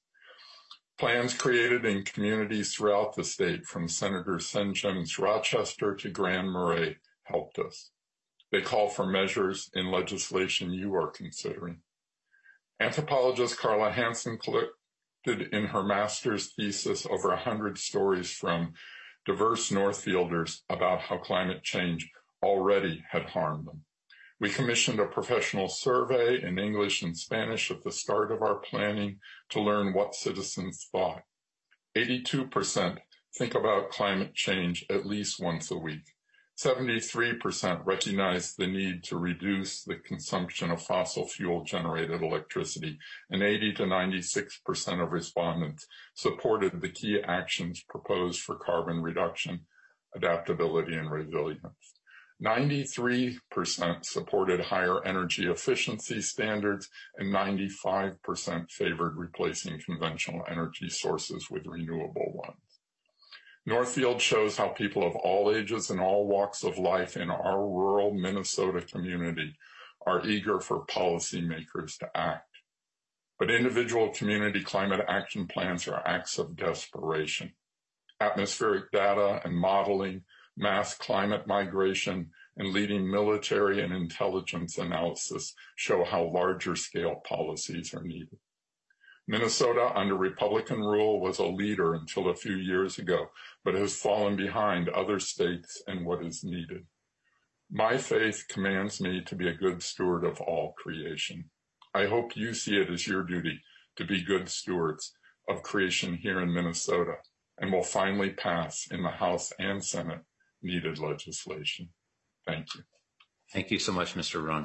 Plans created in communities throughout the state, from Senator Sengen's Rochester to Grand Marais, helped us. They call for measures in legislation you are considering. Anthropologist Carla Hansen collected in her master's thesis over one hundred stories from diverse Northfielders about how climate change already had harmed them. We commissioned a professional survey in English and Spanish at the start of our planning to learn what citizens thought. eighty-two percent think about climate change at least once a week. seventy-three percent recognize the need to reduce the consumption of fossil fuel generated electricity, and eighty to ninety-six percent of respondents supported the key actions proposed for carbon reduction, adaptability, and resilience. ninety-three percent supported higher energy efficiency standards, and ninety-five percent favored replacing conventional energy sources with renewable ones. Northfield shows how people of all ages and all walks of life in our rural Minnesota community are eager for policymakers to act. But individual community climate action plans are acts of desperation. Atmospheric data and modeling, mass climate migration, and leading military and intelligence analysis show how larger scale policies are needed. Minnesota, under Republican rule, was a leader until a few years ago, but has fallen behind other states and what is needed. My faith commands me to be a good steward of all creation. I hope you see it as your duty to be good stewards of creation here in Minnesota, and will finally pass in the House and Senate needed legislation. Thank you. Thank you so much, Mister Roan.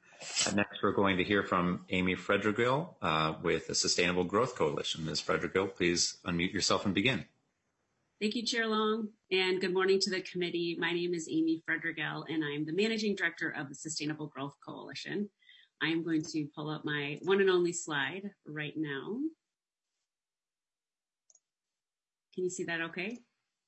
Next, we're going to hear from Amy Frederigill uh, with the Sustainable Growth Coalition. Miz Frederigill, please unmute yourself and begin. Thank you, Chair Long, and good morning to the committee. My name is Amy Frederigill, and I'm the Managing Director of the Sustainable Growth Coalition. I am going to pull up my one and only slide right now. Can you see that okay?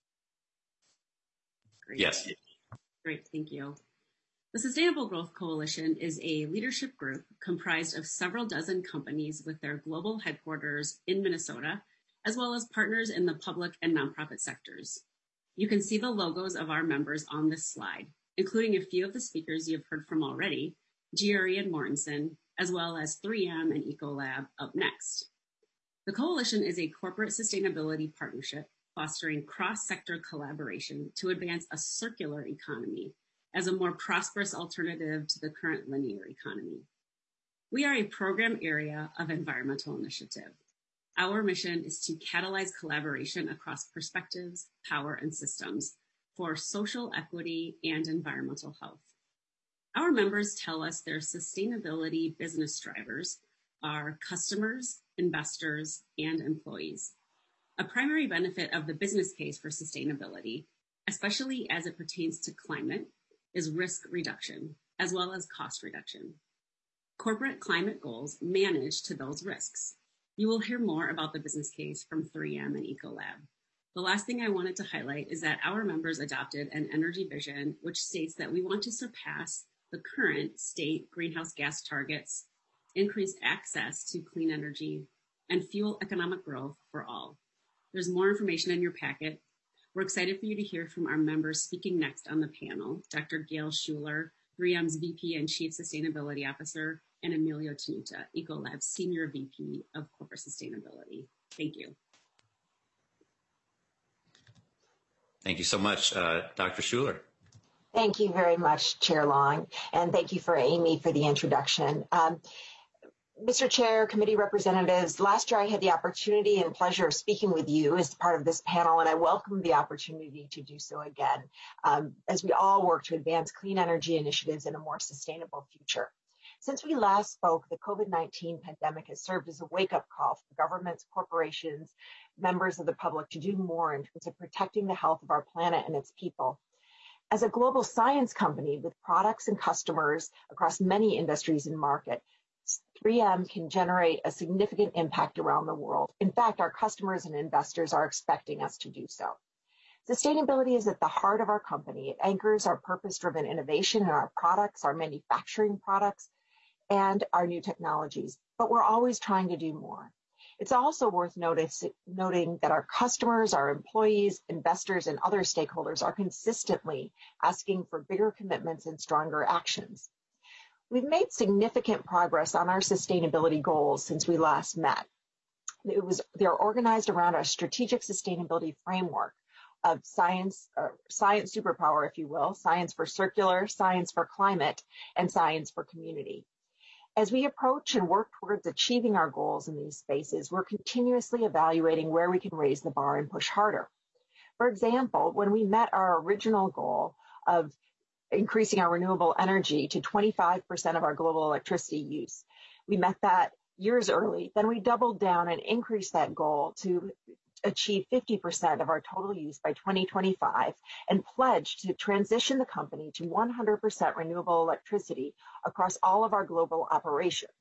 Great. Yes. Great, thank you. The Sustainable Growth Coalition is a leadership group comprised of several dozen companies with their global headquarters in Minnesota, as well as partners in the public and nonprofit sectors. You can see the logos of our members on this slide, including a few of the speakers you've heard from already, G R E and Mortensen, as well as three M and Ecolab up next. The coalition is a corporate sustainability partnership fostering cross-sector collaboration to advance a circular economy as a more prosperous alternative to the current linear economy. We are a program area of environmental initiative. Our mission is to catalyze collaboration across perspectives, power, and systems for social equity and environmental health. Our members tell us their sustainability business drivers are customers, investors, and employees. A primary benefit of the business case for sustainability, especially as it pertains to climate, is risk reduction, as well as cost reduction. Corporate climate goals manage to those risks. You will hear more about the business case from three M and Ecolab. The last thing I wanted to highlight is that our members adopted an energy vision which states that we want to surpass the current state greenhouse gas targets, increase access to clean energy, and fuel economic growth for all. There's more information in your packet. We're excited for you to hear from our members speaking next on the panel, Doctor Gail Schuler, three M's V P and Chief Sustainability Officer, and Emilio Tenuta, Ecolab's Senior V P of Corporate Sustainability. Thank you. Thank you so much, uh, Doctor Schuler. Thank you very much, Chair Long, and thank you for Amy for the introduction. Um, Mister Chair, committee representatives, last year I had the opportunity and pleasure of speaking with you as part of this panel, and I welcome the opportunity to do so again um, as we all work to advance clean energy initiatives in a more sustainable future. Since we last spoke, the COVID nineteen pandemic has served as a wake-up call for governments, corporations, members of the public to do more in terms of protecting the health of our planet and its people. As a global science company with products and customers across many industries and markets, three M can generate a significant impact around the world. In fact, our customers and investors are expecting us to do so. Sustainability is at the heart of our company. It anchors our purpose-driven innovation in our products, our manufacturing products, and our new technologies. But we're always trying to do more. It's also worth notice, noting that our customers, our employees, investors, and other stakeholders are consistently asking for bigger commitments and stronger actions. We've made significant progress on our sustainability goals since we last met. It was, they're organized around our strategic sustainability framework of science, uh, science superpower, if you will, science for circular, science for climate, and science for community. As we approach and work towards achieving our goals in these spaces, we're continuously evaluating where we can raise the bar and push harder. For example, when we met our original goal of increasing our renewable energy to twenty-five percent of our global electricity use. We met that years early. Then we doubled down and increased that goal to achieve fifty percent of our total use by twenty twenty-five and pledged to transition the company to one hundred percent renewable electricity across all of our global operations.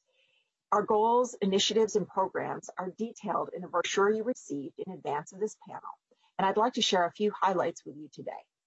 Our goals, initiatives, and programs are detailed in a brochure you received in advance of this panel, and I'd like to share a few highlights with you today.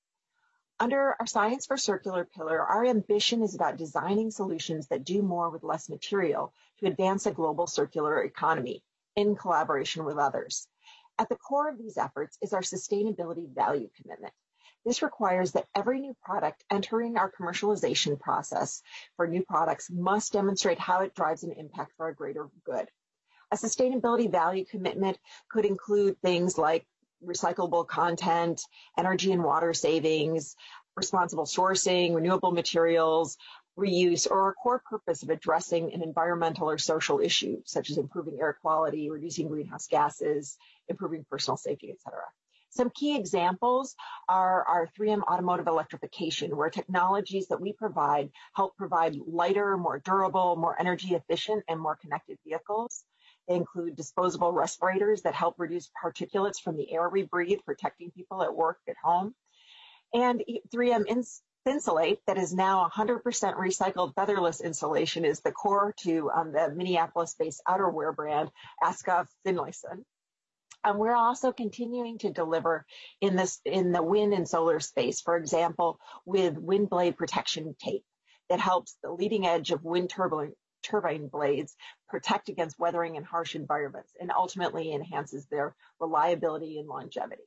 Under our Science for Circular pillar, our ambition is about designing solutions that do more with less material to advance a global circular economy in collaboration with others. At the core of these efforts is our sustainability value commitment. This requires that every new product entering our commercialization process for new products must demonstrate how it drives an impact for a greater good. A sustainability value commitment could include things like recyclable content, energy and water savings, responsible sourcing, renewable materials, reuse, or a core purpose of addressing an environmental or social issue, such as improving air quality, reducing greenhouse gases, improving personal safety, et cetera. Some key examples are our three M automotive electrification, where technologies that we provide help provide lighter, more durable, more energy efficient, and more connected vehicles. They include disposable respirators that help reduce particulates from the air we breathe, protecting people at work, at home. And three M Thinsulate, that is now one hundred percent recycled featherless insulation, is the core to um, the Minneapolis-based outerwear brand, Aska Finlayson. And we're also continuing to deliver in, this, in the wind and solar space, for example, with wind blade protection tape that helps the leading edge of wind turbine turbine blades protect against weathering in harsh environments and ultimately enhances their reliability and longevity.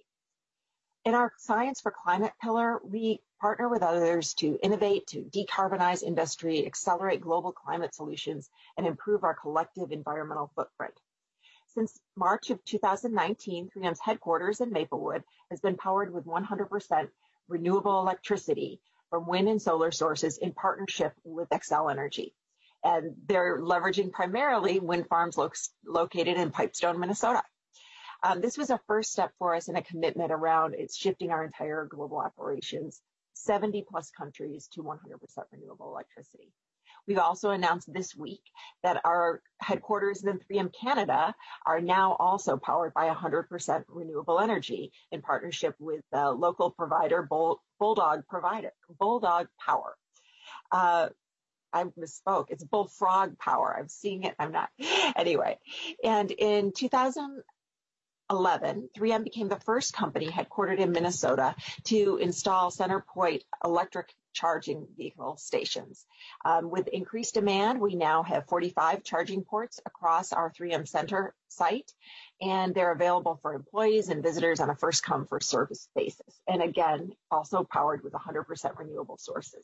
In our Science for Climate pillar, we partner with others to innovate, to decarbonize industry, accelerate global climate solutions, and improve our collective environmental footprint. Since March of two thousand nineteen, three M's headquarters in Maplewood has been powered with one hundred percent renewable electricity from wind and solar sources in partnership with Xcel Energy. And they're leveraging primarily wind farms lo- located in Pipestone, Minnesota. Um, this was a first step for us in a commitment around it's shifting our entire global operations, seventy plus countries to one hundred percent renewable electricity. We've also announced this week that our headquarters in three M Canada are now also powered by one hundred percent renewable energy in partnership with the local provider Bull, Bulldog provider, Bulldog Power. Uh, I misspoke. It's Bullfrog Power. I'm seeing it. I'm not. Anyway, and in two thousand eleven, three M became the first company headquartered in Minnesota to install CenterPoint electric charging vehicle stations. Um, with increased demand, we now have forty-five charging ports across our three M Center site, and they're available for employees and visitors on a first-come, first-service basis. And again, also powered with one hundred percent renewable sources.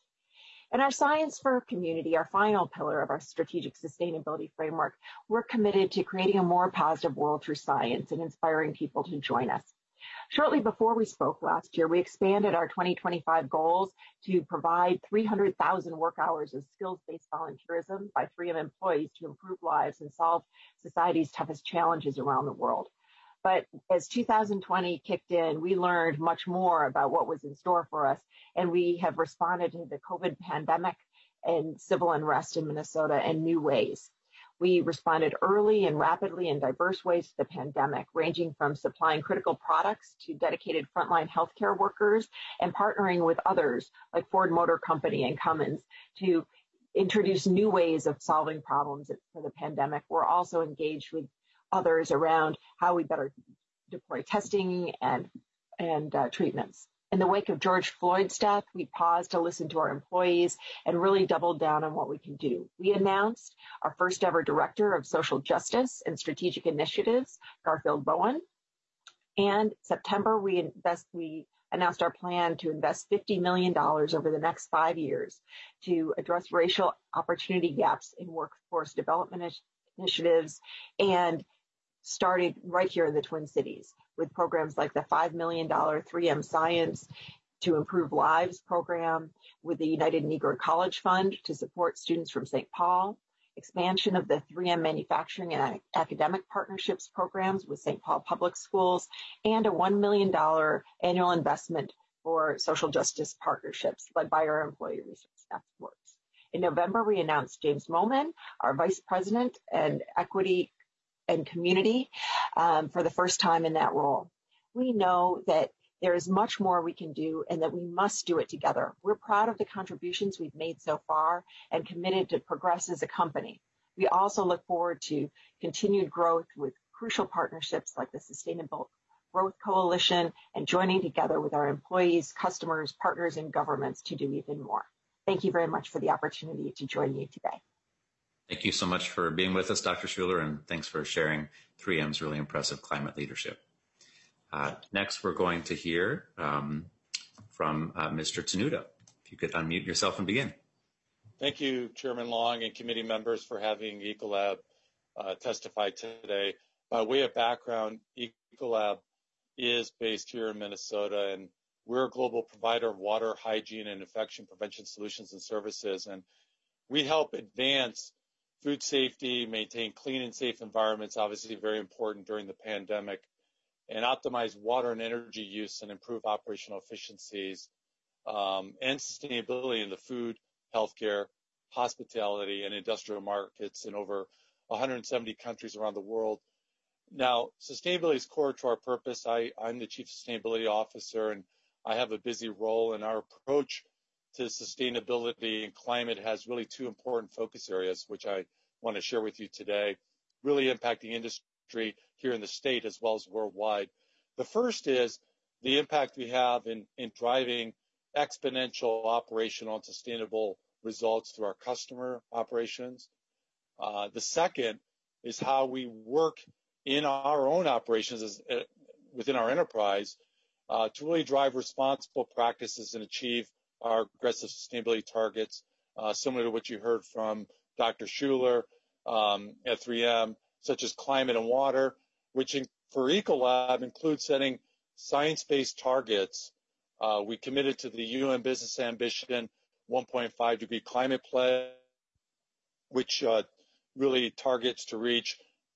And our Science for Community, our final pillar of our strategic sustainability framework, we're committed to creating a more positive world through science and inspiring people to join us. Shortly before we spoke last year, we expanded our twenty twenty-five goals to provide three hundred thousand work hours of skills-based volunteerism by three M employees to improve lives and solve society's toughest challenges around the world. But as two thousand twenty kicked in, we learned much more about what was in store for us, and we have responded to the COVID pandemic and civil unrest in Minnesota in new ways. We responded early and rapidly in diverse ways to the pandemic, ranging from supplying critical products to dedicated frontline healthcare workers and partnering with others like Ford Motor Company and Cummins to introduce new ways of solving problems for the pandemic. We're also engaged with others around how we better deploy testing and, and uh, treatments. In the wake of George Floyd's death, we paused to listen to our employees and really doubled down on what we can do. We announced our first ever Director of Social Justice and Strategic Initiatives, Garfield Bowen. And September, we, invest, we announced our plan to invest fifty million dollars over the next five years to address racial opportunity gaps in workforce development initiatives, and started right here in the Twin Cities with programs like the five million dollars three M Science to Improve Lives program, with the United Negro College Fund to support students from Saint Paul, expansion of the three M manufacturing and academic partnerships programs with Saint Paul Public Schools, and a one million dollars annual investment for social justice partnerships led by our Employee Resource Networks. In November, we announced James Moman, our Vice President and Equity and Community, um, for the first time in that role. We know that there is much more we can do and that we must do it together. We're proud of the contributions we've made so far and committed to progress as a company. We also look forward to continued growth with crucial partnerships like the Sustainable Growth Coalition and joining together with our employees, customers, partners, and governments to do even more. Thank you very much for the opportunity to join you today. Thank you so much for being with us, Doctor Schuler, and thanks for sharing three M's really impressive climate leadership. Uh, next, we're going to hear um, from uh, Mister Tenuta. If you could unmute yourself and begin. Thank you, Chairman Long and committee members, for having Ecolab uh, testify today. By way of background, Ecolab is based here in Minnesota, and we're a global provider of water, hygiene, and infection prevention solutions and services, and we help advance food safety, maintain clean and safe environments, obviously very important during the pandemic, and optimize water and energy use and improve operational efficiencies um, and sustainability in the food, healthcare, hospitality, and industrial markets in over one hundred seventy countries around the world. Now, sustainability is core to our purpose. I, I'm the Chief Sustainability Officer, and I have a busy role, and our approach to sustainability and climate has really two important focus areas, which I want to share with you today, really impacting industry here in the state as well as worldwide. The first is the impact we have in, in driving exponential operational and sustainable results through our customer operations. Uh, the second is how we work in our own operations as, uh, within our enterprise uh, to really drive responsible practices and achieve our aggressive sustainability targets, uh, similar to what you heard from Doctor Schuler um, at three M, such as climate and water, which in, for Ecolab includes setting science-based targets. Uh, we committed to the U N Business Ambition one point five degree climate pledge, which uh, really targets to reach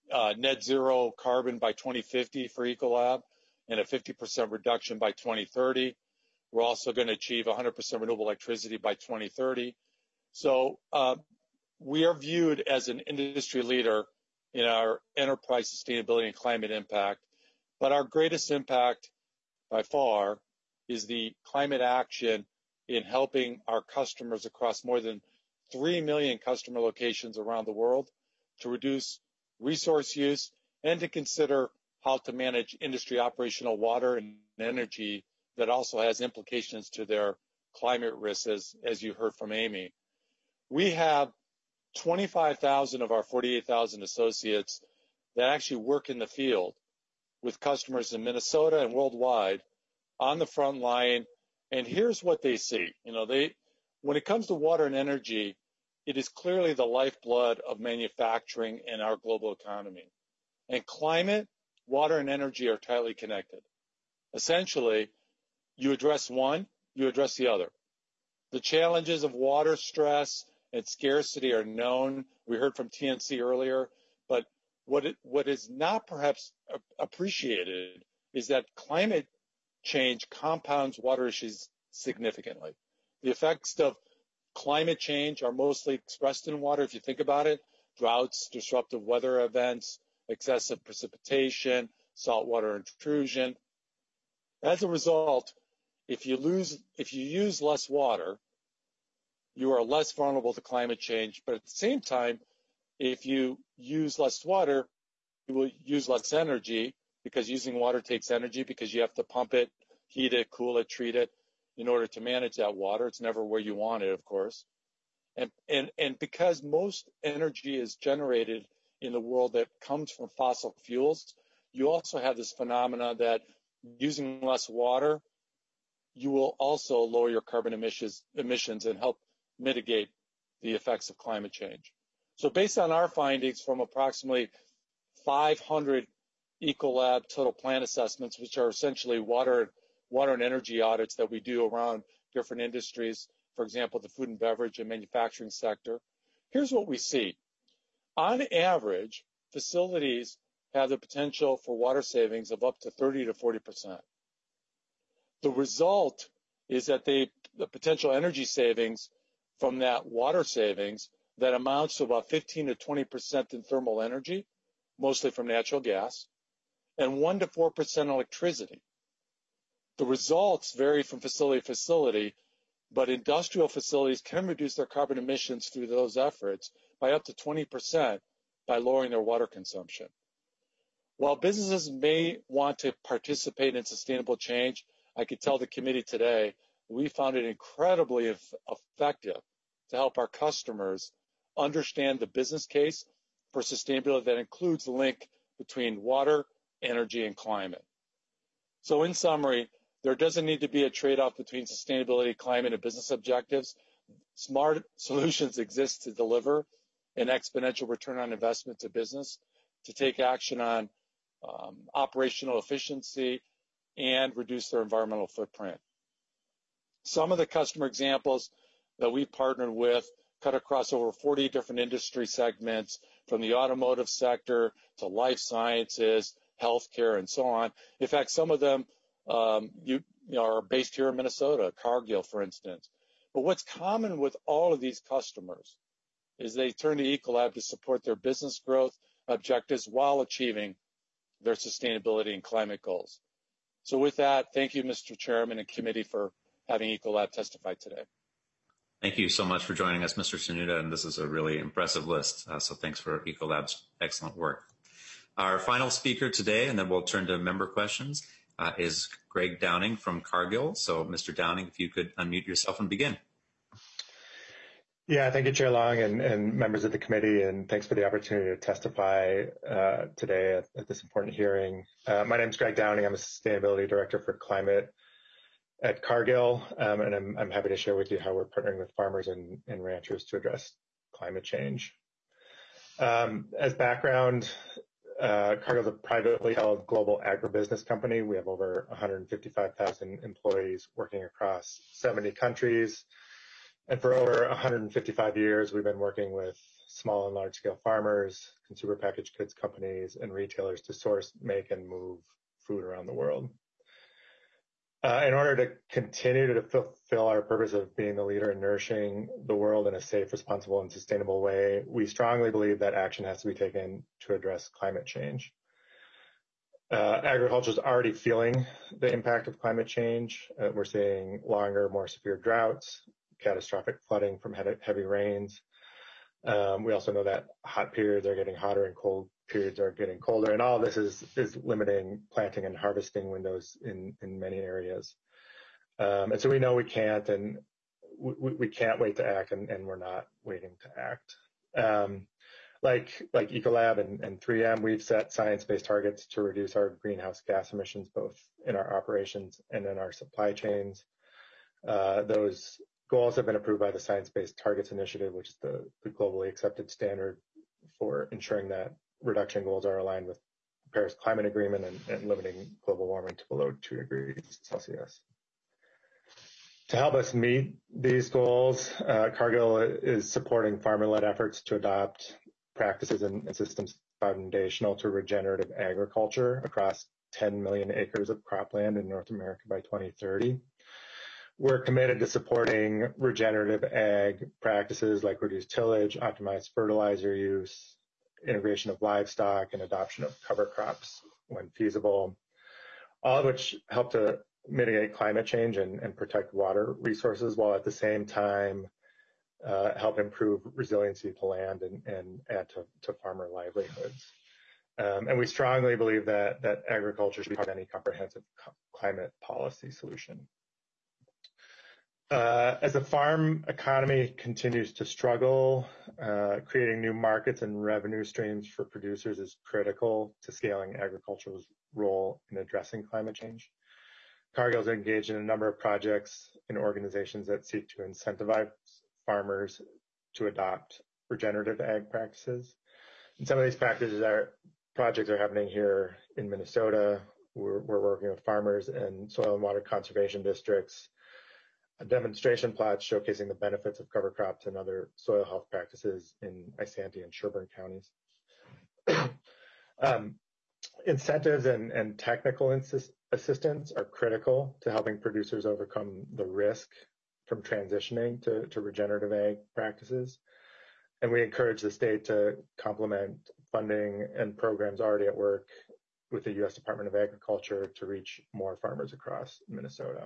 uh, net zero carbon by twenty fifty for Ecolab and a fifty percent reduction by twenty thirty. We're also going to achieve one hundred percent renewable electricity by twenty thirty. So uh, we are viewed as an industry leader in our enterprise sustainability and climate impact. But our greatest impact by far is the climate action in helping our customers across more than three million customer locations around the world to reduce resource use and to consider how to manage industry operational water and energy that also has implications to their climate risks, as, as you heard from Amy. We have twenty-five thousand of our forty-eight thousand associates that actually work in the field with customers in Minnesota and worldwide on the front line. And here's what they see. You know, they, when it comes to water and energy, it is clearly the lifeblood of manufacturing in our global economy. And climate, water, and energy are tightly connected. Essentially, you address one, you address the other. The challenges of water stress and scarcity are known. We heard from T N C earlier, but what it, what is not perhaps appreciated is that climate change compounds water issues significantly. The effects of climate change are mostly expressed in water. If you think about it, droughts, disruptive weather events, excessive precipitation, saltwater intrusion. As a result, if you lose, if you use less water, you are less vulnerable to climate change. But at the same time, if you use less water, you will use less energy, because using water takes energy, because you have to pump it, heat it, cool it, treat it in order to manage that water. It's never where you want it, of course. And, and, and because most energy is generated in the world that comes from fossil fuels, you also have this phenomena that using less water, you will also lower your carbon emissions, emissions and help mitigate the effects of climate change. So based on our findings from approximately five hundred Ecolab total plant assessments, which are essentially water, water and energy audits that we do around different industries, for example, the food and beverage and manufacturing sector, here's what we see. On average, facilities have the potential for water savings of up to thirty to forty percent. The result is that they, the potential energy savings from that water savings that amounts to about fifteen to twenty percent in thermal energy, mostly from natural gas, and one to four percent electricity. The results vary from facility to facility, but industrial facilities can reduce their carbon emissions through those efforts by up to twenty percent by lowering their water consumption. While businesses may want to participate in sustainable change, I could tell the committee today we found it incredibly effective to help our customers understand the business case for sustainability that includes the link between water, energy, and climate. So in summary, there doesn't need to be a trade-off between sustainability, climate, and business objectives. Smart solutions exist to deliver an exponential return on investment to business, to take action on um, operational efficiency, and reduce their environmental footprint. Some of the customer examples that we've partnered with cut across over forty different industry segments, from the automotive sector to life sciences, healthcare, and so on. In fact, some of them um, you, you know, are based here in Minnesota, Cargill, for instance. But what's common with all of these customers is they turn to Ecolab to support their business growth objectives while achieving their sustainability and climate goals. So with that, thank you, Mister Chairman and committee, for having Ecolab testify today. Thank you so much for joining us, Mister Sanuda, and this is a really impressive list. Uh, so thanks for Ecolab's excellent work. Our final speaker today, and then we'll turn to member questions, uh, is Greg Downing from Cargill. So Mister Downing, if you could unmute yourself and begin. Yeah, thank you, Chair Long, and, and members of the committee, and thanks for the opportunity to testify uh, today at, at this important hearing. Uh, my name is Greg Downing. I'm a Sustainability Director for Climate at Cargill, um, and I'm, I'm happy to share with you how we're partnering with farmers and, and ranchers to address climate change. Um, as background, uh, Cargill is a privately held global agribusiness company. We have over one hundred fifty-five thousand employees working across seventy countries. And for over one hundred fifty-five years, we've been working with small and large scale farmers, consumer packaged goods companies, and retailers to source, make, and move food around the world. Uh, in order to continue to fulfill our purpose of being the leader in nourishing the world in a safe, responsible, and sustainable way, we strongly believe that action has to be taken to address climate change. Uh, agriculture is already feeling the impact of climate change. Uh, we're seeing longer, more severe droughts, catastrophic flooding from heavy rains. Um, we also know that hot periods are getting hotter and cold periods are getting colder, and all this is is limiting planting and harvesting windows in in many areas. Um, and so we know we can't, and we, we can't wait to act, and, and we're not waiting to act. Um, like like Ecolab and, and three M, we've set science-based targets to reduce our greenhouse gas emissions, both in our operations and in our supply chains. Uh, those goals have been approved by the Science Based Targets Initiative, which is the, the globally accepted standard for ensuring that reduction goals are aligned with the Paris Climate Agreement and, and limiting global warming to below two degrees Celsius. To help us meet these goals, uh, Cargill is supporting farmer-led efforts to adopt practices and, and systems foundational to regenerative agriculture across ten million acres of cropland in North America by twenty thirty. We're committed to supporting regenerative ag practices like reduced tillage, optimized fertilizer use, integration of livestock, and adoption of cover crops when feasible, all of which help to mitigate climate change and, and protect water resources, while at the same time uh, help improve resiliency to land and, and add to, to farmer livelihoods. Um, and we strongly believe that, that agriculture should be part of any comprehensive co- climate policy solution. Uh, as the farm economy continues to struggle, uh, creating new markets and revenue streams for producers is critical to scaling agriculture's role in addressing climate change. Cargill is engaged in a number of projects and organizations that seek to incentivize farmers to adopt regenerative ag practices. And some of these practices are projects are happening here in Minnesota. We're, we're working with farmers and soil and water conservation districts, a demonstration plots showcasing the benefits of cover crops and other soil health practices in Isanti and Sherburne counties. um, incentives and, and technical insist- assistance are critical to helping producers overcome the risk from transitioning to, to regenerative ag practices. And we encourage the state to complement funding and programs already at work with the U S Department of Agriculture to reach more farmers across Minnesota.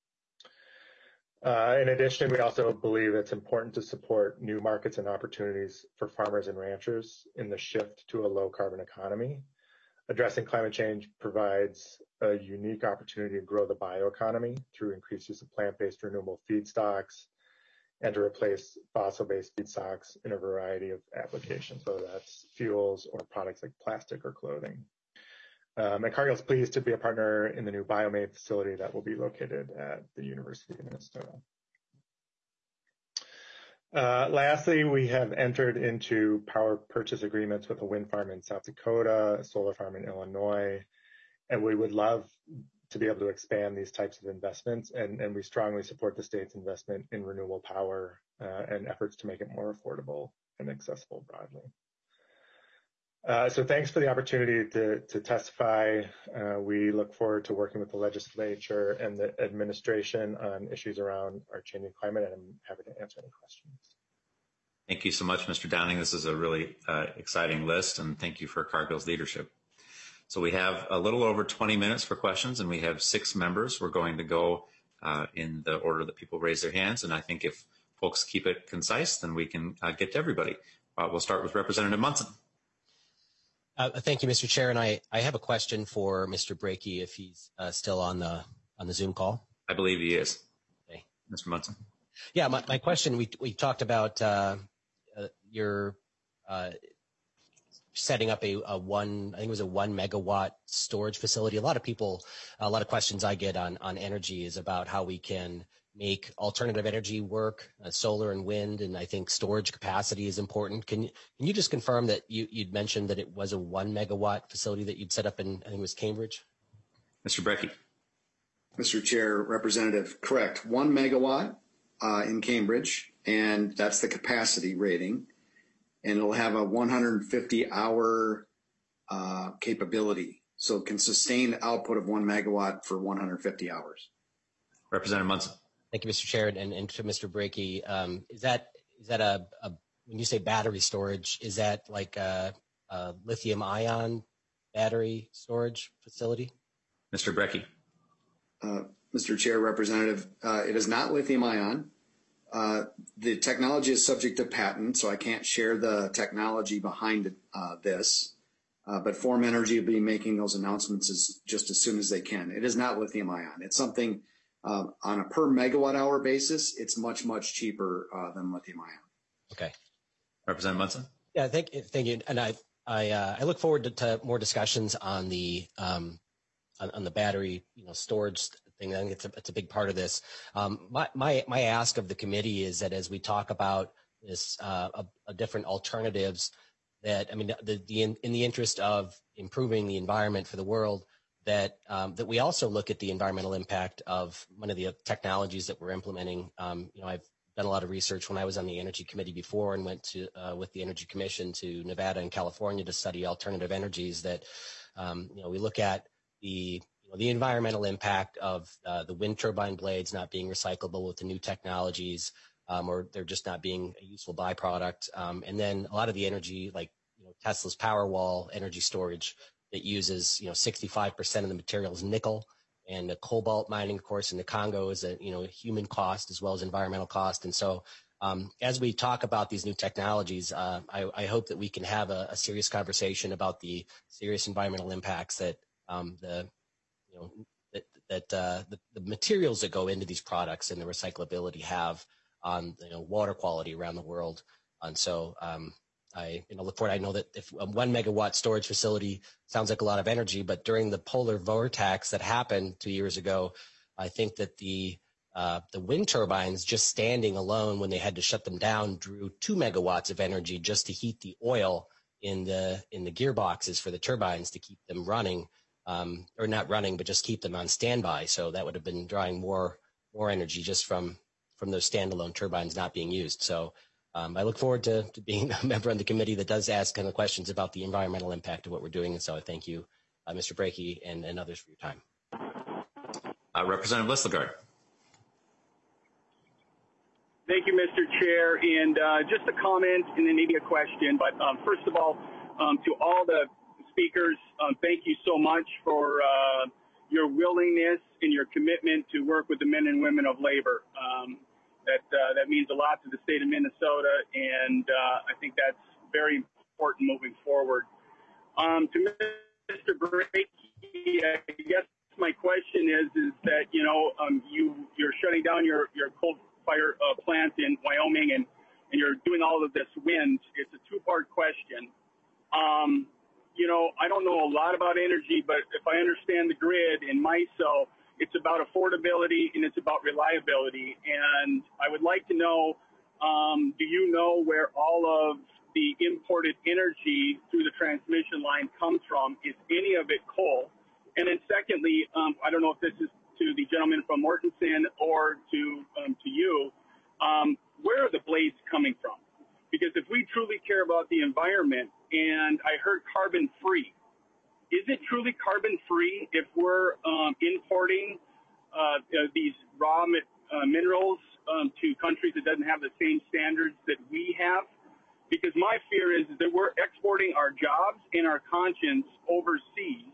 Uh, in addition, we also believe it's important to support new markets and opportunities for farmers and ranchers in the shift to a low carbon economy. Addressing climate change provides a unique opportunity to grow the bioeconomy through increased use of plant-based renewable feedstocks and to replace fossil-based feedstocks in a variety of applications, whether that's fuels or products like plastic or clothing. Um, and Cargill is pleased to be a partner in the new Biomade facility that will be located at the University of Minnesota. Uh, lastly, we have entered into power purchase agreements with a wind farm in South Dakota, a solar farm in Illinois, and we would love to be able to expand these types of investments, and, and we strongly support the state's investment in renewable power uh, and efforts to make it more affordable and accessible broadly. Uh, so thanks for the opportunity to, to testify. Uh, we look forward to working with the legislature and the administration on issues around our changing climate, and I'm happy to answer any questions. Thank you so much, Mister Downing. This is a really uh, exciting list, and thank you for Cargill's leadership. So we have a little over twenty minutes for questions, and we have six members. We're going to go uh, in the order that people raise their hands, and I think if folks keep it concise, then we can uh, get to everybody. Uh, we'll start with Representative Munson. Uh, thank you, Mister Chair, and I, I have a question for Mister Brakey if he's uh, still on the on the Zoom call. I believe he is. Okay. Mister Munson. Yeah, my, my question, we we talked about uh, uh, your uh, setting up a, a one, I think it was a one megawatt storage facility. A lot of people, a lot of questions I get on on energy is about how we can make alternative energy work, uh, solar and wind, and I think storage capacity is important. Can you, can you just confirm that you, you'd mentioned that it was a one megawatt facility that you'd set up in, I think it was Cambridge? Mister Brecky. Mister Chair, Representative, correct. One megawatt uh, in Cambridge, and that's the capacity rating. and it'll have a one hundred fifty hour uh, capability. So it can sustain the output of one megawatt for one hundred fifty hours. Representative Munson. Thank you, Mister Chair, and, and to Mister Brakey. Um, is that is that a, a when you say battery storage, is that like a, a lithium-ion battery storage facility? Mister Brakey. Uh, Mister Chair, Representative, uh, it is not lithium-ion. Uh, the technology is subject to patent, so I can't share the technology behind uh, this. Uh, but Form Energy will be making those announcements as, just as soon as they can. It is not lithium-ion. It's something uh, on a per megawatt-hour basis. It's much, much cheaper uh, than lithium-ion. Okay. Representative Munson. Yeah, thank, thank you. And I, I, uh, I look forward to, to more discussions on the um, on, on the battery, you know, storage thing. I think it's a, it's a big part of this. Um, my, my, my ask of the committee is that as we talk about this, uh, a, a different alternatives, that I mean, the, the in, in the interest of improving the environment for the world, that um, that we also look at the environmental impact of one of the technologies that we're implementing. Um, you know, I've done a lot of research when I was on the Energy Committee before, and went to uh, with the Energy Commission to Nevada and California to study alternative energies. That um, you know, we look at the you know, the environmental impact of uh, the wind turbine blades not being recyclable with the new technologies, um, or they're just not being a useful byproduct. Um, and then a lot of the energy, like you know, Tesla's Powerwall energy storage, that uses you know sixty-five percent of the material is nickel. And the cobalt mining, of course, in the Congo is a you know human cost as well as environmental cost. And so, um, as we talk about these new technologies, uh, I, I hope that we can have a, a serious conversation about the serious environmental impacts that um, the you know that that uh, the, the materials that go into these products and the recyclability have on you know water quality around the world. And so, um, I you know look forward. I know that if a one megawatt storage facility sounds like a lot of energy, but during the polar vortex that happened two years ago, I think that the uh, the wind turbines just standing alone when they had to shut them down drew two megawatts of energy just to heat the oil in the in the gearboxes for the turbines to keep them running, um, or not running, but just keep them on standby. So that would have been drawing more more energy just from from those standalone turbines not being used. So. Um, I look forward to, to being a member on the committee that does ask kind of questions about the environmental impact of what we're doing. And so I thank you, uh, Mister Brakey, and, and others for your time. Uh, Representative Listlegard. Thank you, Mister Chair. And uh, just a comment and then maybe a question. But um, first of all, um, to all the speakers, um, thank you so much for uh, your willingness and your commitment to work with the men and women of labor. Um, That uh, that means a lot to the state of Minnesota, and uh, I think that's very important moving forward. Um, to Mister Brakey, I guess my question is is that you know um, you you're shutting down your your coal fire uh, plant in Wyoming, and and you're doing all of this wind. It's a two-part question. Um, you know, I don't know a lot about energy, but if I understand the grid in MISO, it's about affordability and it's about reliability. And I would like to know, um, do you know where all of the imported energy through the transmission line comes from? Is any of it coal? And then secondly, um, I don't know if this is to the gentleman from Mortenson or to um, to you, um, where are the blades coming from? Because if we truly care about the environment, and I heard carbon free, is it truly carbon-free if we're um, importing uh, these raw mi uh, minerals um, to countries that doesn't have the same standards that we have? Because my fear is that we're exporting our jobs and our conscience overseas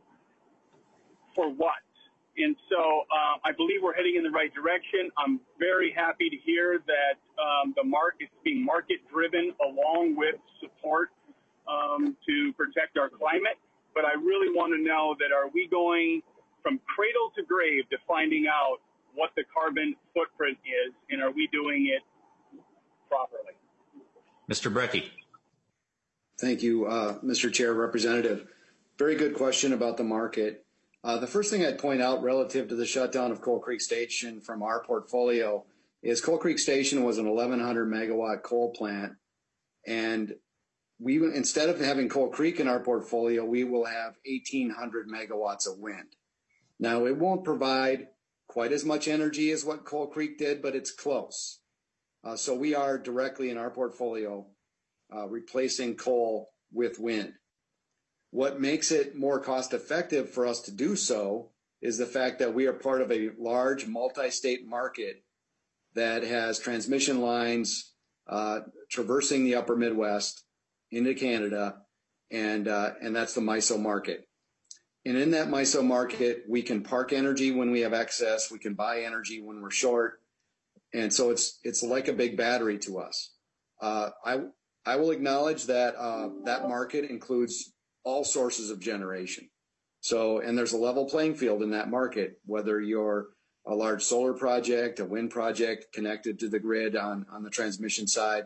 for what? And so uh, I believe we're heading in the right direction. I'm very happy to hear that um, the market is being market-driven along with support um, to protect our climate. But I really want to know that are we going from cradle to grave to finding out what the carbon footprint is, and are we doing it properly? Mister Brakey. Thank you, uh, Mister Chair, Representative. Very good question about the market. Uh, the first thing I'd point out relative to the shutdown of Coal Creek Station from our portfolio is Coal Creek Station was an eleven hundred megawatt coal plant, and we, instead of having Coal Creek in our portfolio, we will have eighteen hundred megawatts of wind. Now, it won't provide quite as much energy as what Coal Creek did, but it's close. Uh, so we are directly in our portfolio uh, replacing coal with wind. What makes it more cost effective for us to do so is the fact that we are part of a large multi-state market that has transmission lines uh, traversing the upper Midwest into Canada, and uh, and that's the MISO market. And in that MISO market, we can park energy when we have excess, we can buy energy when we're short, and so it's it's like a big battery to us. Uh, I I will acknowledge that uh, that market includes all sources of generation. So, and there's a level playing field in that market, whether you're a large solar project, a wind project connected to the grid on, on the transmission side,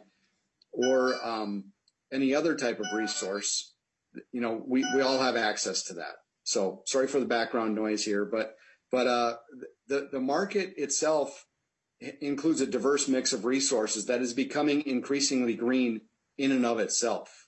or um, any other type of resource, you know, we, we all have access to that. So sorry for the background noise here, but, but uh, the, the market itself includes a diverse mix of resources that is becoming increasingly green in and of itself.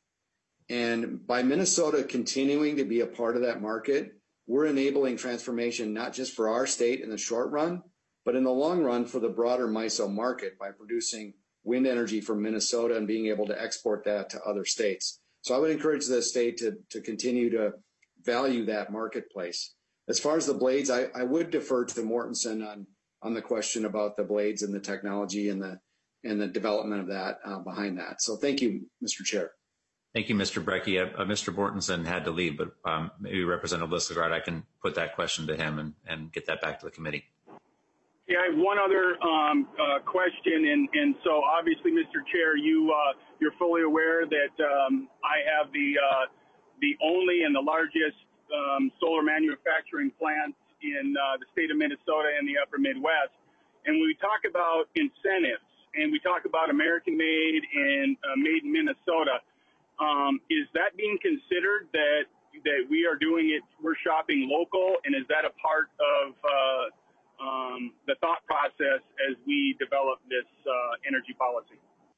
And by Minnesota continuing to be a part of that market, we're enabling transformation not just for our state in the short run, but in the long run for the broader MISO market by producing wind energy from Minnesota and being able to export that to other states. So I would encourage the state to, to continue to value that marketplace. As far as the blades, I, I would defer to Mortensen on, on the question about the blades and the technology and the, and the development of that uh, behind that. So thank you, Mister Chair. Thank you, Mister Brecky. Uh, Mister Mortensen had to leave, but um, maybe Representative Listagard, I can put that question to him and, and get that back to the committee. Yeah, I have one other um, uh, question, and, and so obviously, Mister Chair, you uh, you're fully aware that um, I have the uh, the only and the largest um, solar manufacturing plant in uh, the state of Minnesota and the Upper Midwest, and when we talk about incentives and we talk about American made and uh, made in Minnesota. Um, is that being considered that that we are doing it, we're shopping local, and is that a part of uh, um, the thought process as we develop this uh, energy policy?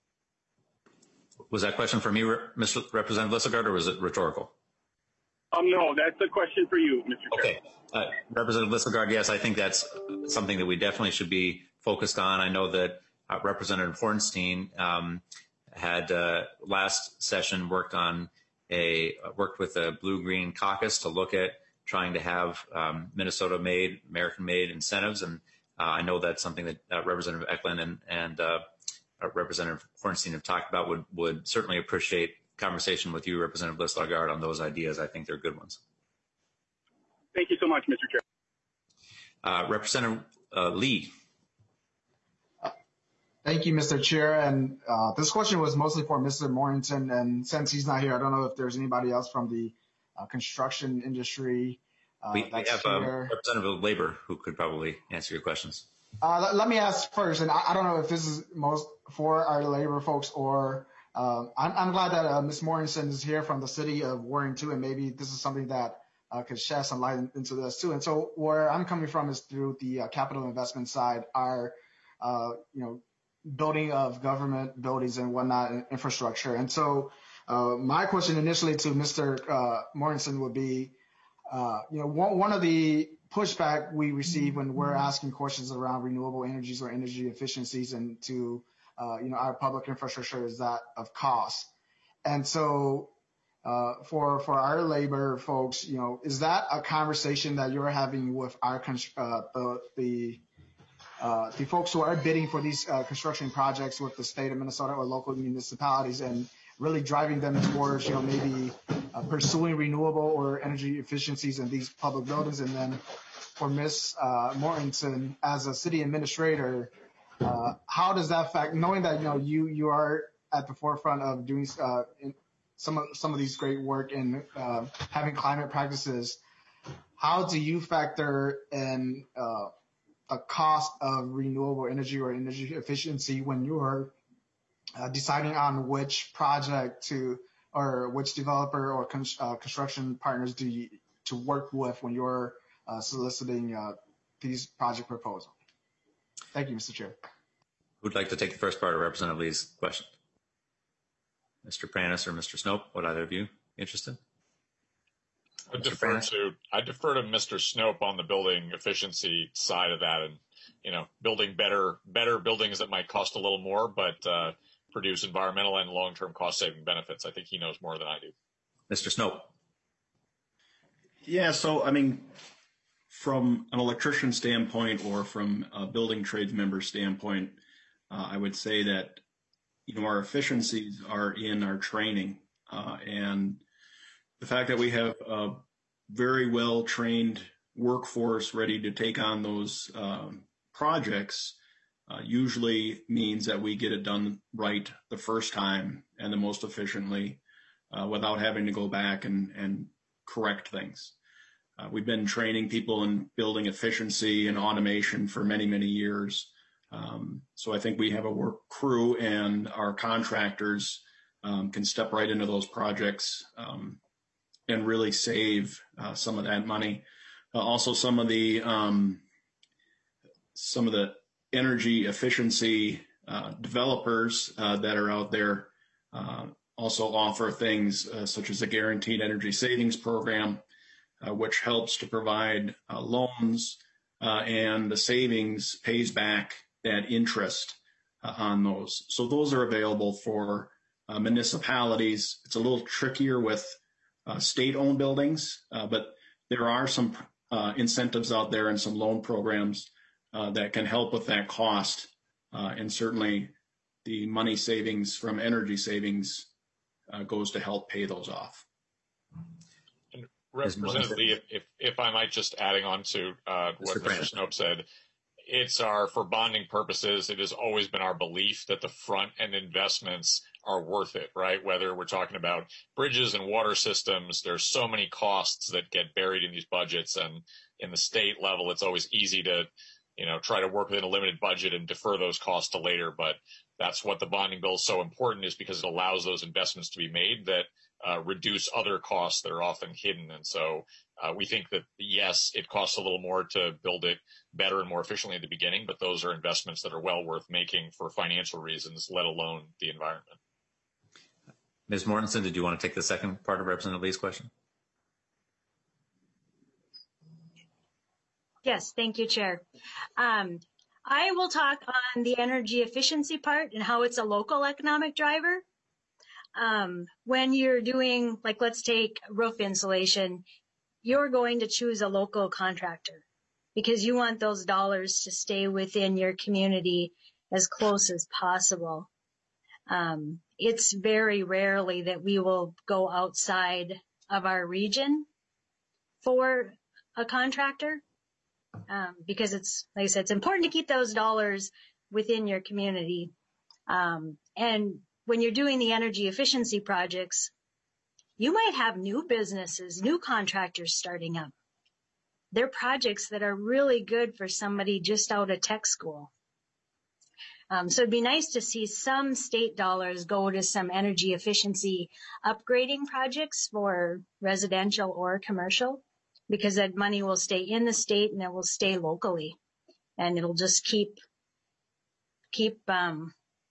Was that question for me, Mister Representative Listagard, or was it rhetorical? Um, no, that's a question for you, Mister Chair. Okay. Uh, Representative Listagard, yes, I think that's something that we definitely should be focused on. I know that uh, Representative Hornstein um, had uh, last session worked on a uh, worked with the Blue Green Caucus to look at trying to have um, Minnesota made, American made incentives, and uh, I know that's something that uh, Representative Eklund and, and uh, uh, Representative Hornstein have talked about. Would would certainly appreciate conversation with you, Representative Listagard, on those ideas. I think they're good ones. Thank you so much, Mister Chair. Uh, Representative uh, Lee. Thank you, Mister Chair. And uh, this question was mostly for Mister Mortensen. And since he's not here, I don't know if there's anybody else from the uh, construction industry. Uh, we, we have a um, representative of labor who could probably answer your questions. Uh, let, let me ask first, and I, I don't know if this is most for our labor folks or uh, I'm, I'm glad that uh, Miz Mortensen is here from the city of Warren too, and maybe this is something that uh, could shed some light into this too. And so where I'm coming from is through the uh, capital investment side, our uh, you know. building of government buildings and whatnot and infrastructure. And so uh, my question initially to Mister Uh, Mortensen would be, uh, you know, one, one of the pushback we receive when we're asking questions around renewable energies or energy efficiencies and to, uh, you know, our public infrastructure is that of cost. And so uh, for for our labor folks, you know, is that a conversation that you're having with our uh, the the Uh, the folks who are bidding for these uh, construction projects with the state of Minnesota or local municipalities and really driving them towards, you know, maybe uh, pursuing renewable or energy efficiencies in these public buildings? And then for Miz Uh, Mortensen, as a city administrator, uh, how does that fact, knowing that, you know, you, you are at the forefront of doing uh, in some of some of these great work in uh, having climate practices, how do you factor in uh, a cost of renewable energy or energy efficiency when you're uh, deciding on which project to or which developer or con uh, construction partners do you to work with when you're uh, soliciting uh, these project proposals? Thank you, Mister Chair. Who'd like to take the first part of Representative Lee's question? Mister Pranis or Mister Snope? Would either of you be interested? I defer to I defer to Mister Snope on the building efficiency side of that, and you know, building better better buildings that might cost a little more, but uh, produce environmental and long-term cost-saving benefits. I think he knows more than I do. Mister Snope. Yeah, so I mean, from an electrician standpoint or from a building trades member standpoint, uh, I would say that, you know, our efficiencies are in our training, uh, and the fact that we have a very well-trained workforce ready to take on those um, projects uh, usually means that we get it done right the first time and the most efficiently uh, without having to go back and, and correct things. Uh, we've been training people in building efficiency and automation for many, many years. Um, so I think we have a work crew, and our contractors um, can step right into those projects um, and really save uh, some of that money. Uh, also, some of the um, some of the energy efficiency uh, developers uh, that are out there uh, also offer things uh, such as a guaranteed energy savings program, uh, which helps to provide uh, loans, uh, and the savings pays back that interest uh, on those. So those are available for uh, municipalities. It's a little trickier with uh, state-owned buildings, uh, but there are some uh, incentives out there and some loan programs uh, that can help with that cost. Uh, and certainly the money savings from energy savings uh, goes to help pay those off. And Representative Lee, if, if, if I might just adding on to uh, what Mister Snope said, it's our, for bonding purposes, it has always been our belief that the front end investments are worth it, right? Whether we're talking about bridges and water systems, there's so many costs that get buried in these budgets, and in the state level, it's always easy to, you know, try to work within a limited budget and defer those costs to later. But that's what the bonding bill is so important, is because it allows those investments to be made that uh, reduce other costs that are often hidden. And so uh, we think that, yes, it costs a little more to build it better and more efficiently at the beginning, but those are investments that are well worth making for financial reasons, let alone the environment. Miz Mortensen, did you want to take the second part of Representative Lee's question? Yes, thank you, Chair. Um, I will talk on the energy efficiency part and how it's a local economic driver. Um, when you're doing, like, let's take roof insulation, you're going to choose a local contractor because you want those dollars to stay within your community as close as possible. Um, it's very rarely that we will go outside of our region for a contractor. Um, because it's, like I said, it's important to keep those dollars within your community. Um, and when you're doing the energy efficiency projects, you might have new businesses, new contractors starting up. They're projects that are really good for somebody just out of tech school. Um, so it'd be nice to see some state dollars go to some energy efficiency upgrading projects for residential or commercial, because that money will stay in the state and it will stay locally, and it'll just keep, keep, um,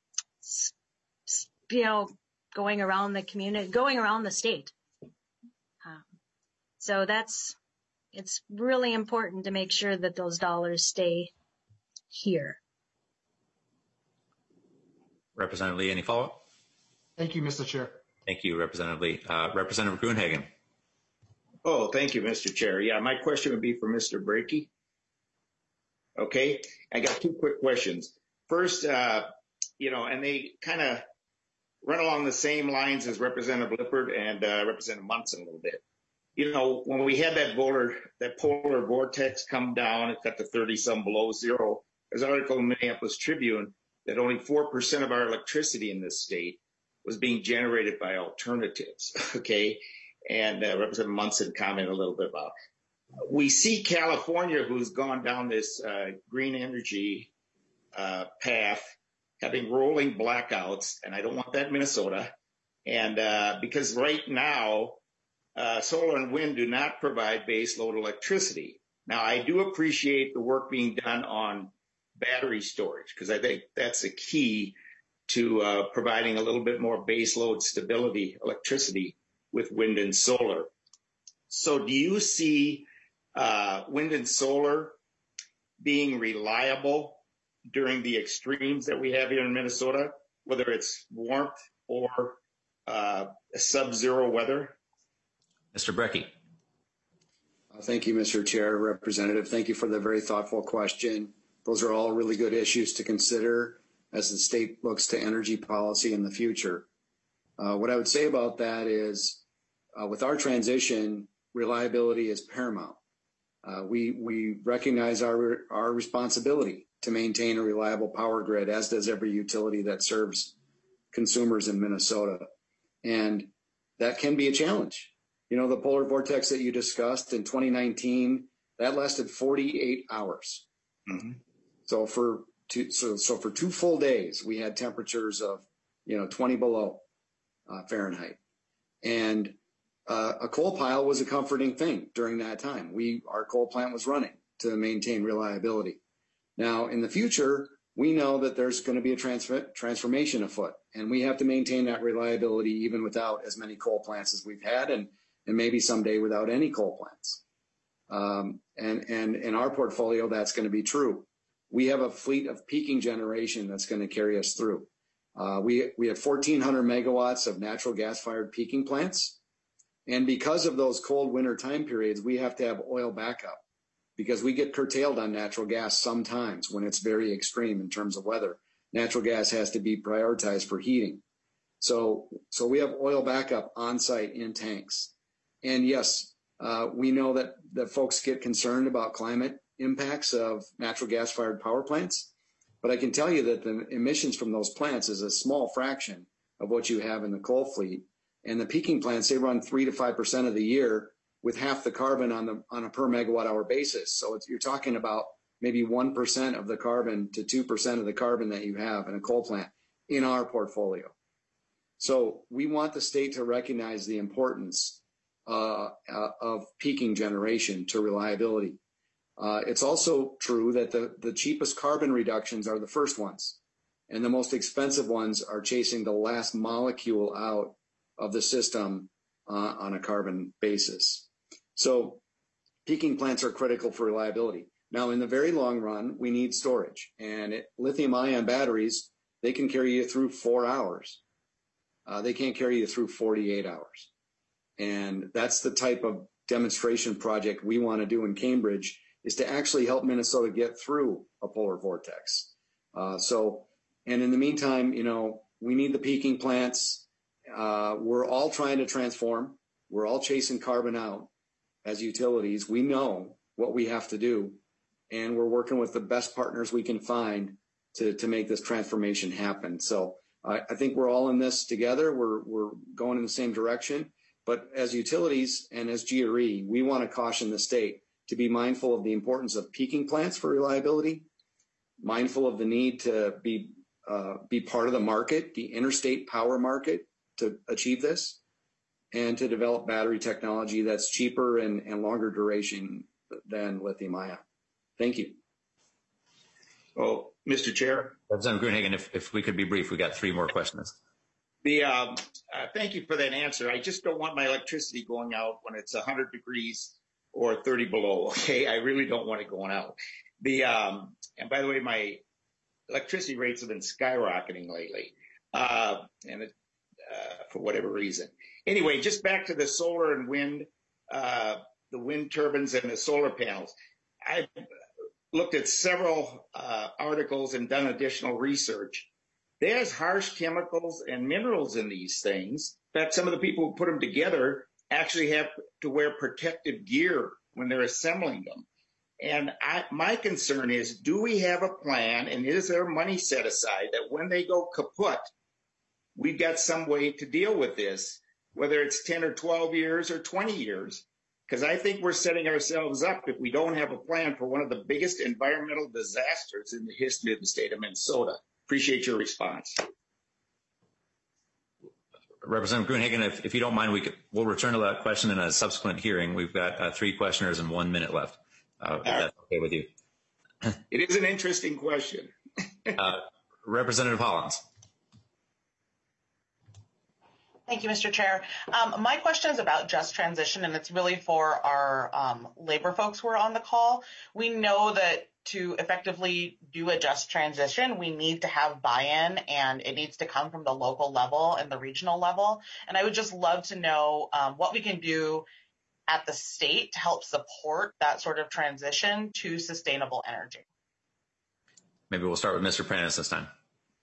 you know, going around the community, going around the state. Um, so that's, it's really important to make sure that those dollars stay here. Representative Lee, any follow-up? Thank you, Mister Chair. Thank you, Representative Lee. Uh, Representative Gruenhagen. Oh, thank you, Mister Chair. Yeah, my question would be for Mister Breakey. Okay, I got two quick questions. First, uh, you know, and they kind of run along the same lines as Representative Lippert and uh, Representative Munson a little bit. You know, when we had that polar, that polar vortex come down, it got to thirty some below zero. There's an article in the Minneapolis Tribune that only four percent of our electricity in this state was being generated by alternatives. Okay. And uh, Representative Munson commented a little bit about. We see California, who's gone down this uh, green energy uh, path, having rolling blackouts, and I don't want that in Minnesota. And uh, because right now, uh, solar and wind do not provide base load electricity. Now, I do appreciate the work being done on battery storage, because I think that's a key to uh, providing a little bit more base load stability electricity with wind and solar. So do you see uh, wind and solar being reliable during the extremes that we have here in Minnesota? whether it's warmth or uh, sub-zero weather? Mister Brecky. Uh, thank you, Mister Chair, Representative. Thank you for the very thoughtful question. Those are all really good issues to consider as the state looks to energy policy in the future. Uh, what I would say about that is, uh, with our transition, reliability is paramount. Uh, we we recognize our our responsibility to maintain a reliable power grid, as does every utility that serves consumers in Minnesota, and that can be a challenge. You know, the polar vortex that you discussed in twenty nineteen, that lasted forty-eight hours. Mm-hmm. So for two so so for two full days, we had temperatures of you know twenty below uh, Fahrenheit, and Uh, a coal pile was a comforting thing during that time. We, our coal plant was running to maintain reliability. Now, in the future, we know that there's going to be a transfer, transformation afoot, and we have to maintain that reliability even without as many coal plants as we've had, and, and maybe someday without any coal plants. Um, and, and in our portfolio, that's going to be true. We have a fleet of peaking generation that's going to carry us through. Uh, we, we have fourteen hundred megawatts of natural gas-fired peaking plants. And because of those cold winter time periods, we have to have oil backup because we get curtailed on natural gas sometimes when it's very extreme in terms of weather. Natural gas has to be prioritized for heating. So, so we have oil backup on site in tanks. And yes, uh, we know that, that folks get concerned about climate impacts of natural gas fired power plants. But I can tell you that the emissions from those plants is a small fraction of what you have in the coal fleet. And the peaking plants, they run three to five percent of the year with half the carbon on the on a per megawatt hour basis. So it's, you're talking about maybe one percent of the carbon to two percent of the carbon that you have in a coal plant in our portfolio. So we want the state to recognize the importance uh, uh, of peaking generation to reliability. Uh, it's also true that the, the cheapest carbon reductions are the first ones, and the most expensive ones are chasing the last molecule out of the system uh, on a carbon basis. So peaking plants are critical for reliability. Now, in the very long run, we need storage. And it, lithium-ion batteries, they can carry you through four hours. Uh, they can't carry you through forty-eight hours. And that's the type of demonstration project we want to do in Cambridge, is to actually help Minnesota get through a polar vortex. Uh, so, and in the meantime, you know, we need the peaking plants. Uh, we're all trying to transform. We're all chasing carbon out as utilities. We know what we have to do, and we're working with the best partners we can find to, to make this transformation happen. So I, I think we're all in this together. We're, we're going in the same direction. But as utilities and as G R E, we want to caution the state to be mindful of the importance of peaking plants for reliability, mindful of the need to be, uh, be part of the market, the interstate power market, to achieve this, and to develop battery technology that's cheaper and, and longer duration than lithium ion. Thank you. Oh, Mister Chair. Representative Gruenhagen, if, if we could be brief, we got three more questions. The um, uh, thank you for that answer. I just don't want my electricity going out when it's one hundred degrees or thirty below. Okay, I really don't want it going out. The um, and by the way, my electricity rates have been skyrocketing lately, uh, and it, uh, for whatever reason. Anyway, just back to the solar and wind, uh, the wind turbines and the solar panels. I've looked at several uh, articles and done additional research. There's harsh chemicals and minerals in these things. In fact, some of the people who put them together actually have to wear protective gear when they're assembling them. And I, my concern is, do we have a plan, and is there money set aside that when they go kaput, we've got some way to deal with this, whether it's ten or twelve years or twenty years? Because I think we're setting ourselves up if we don't have a plan for one of the biggest environmental disasters in the history of the state of Minnesota. Appreciate your response. Representative Gruenhagen, if, if you don't mind, we could, we'll return to that question in a subsequent hearing. We've got uh, three questioners and one minute left. Uh, if that's okay with you. It is an interesting question. uh, Representative Hollins. Thank you, Mister Chair. Um, my question is about just transition, and it's really for our um, labor folks who are on the call. We know that to effectively do a just transition, we need to have buy-in, and it needs to come from the local level and the regional level. And I would just love to know um, what we can do at the state to help support that sort of transition to sustainable energy. Maybe we'll start with Mister Prentice this time.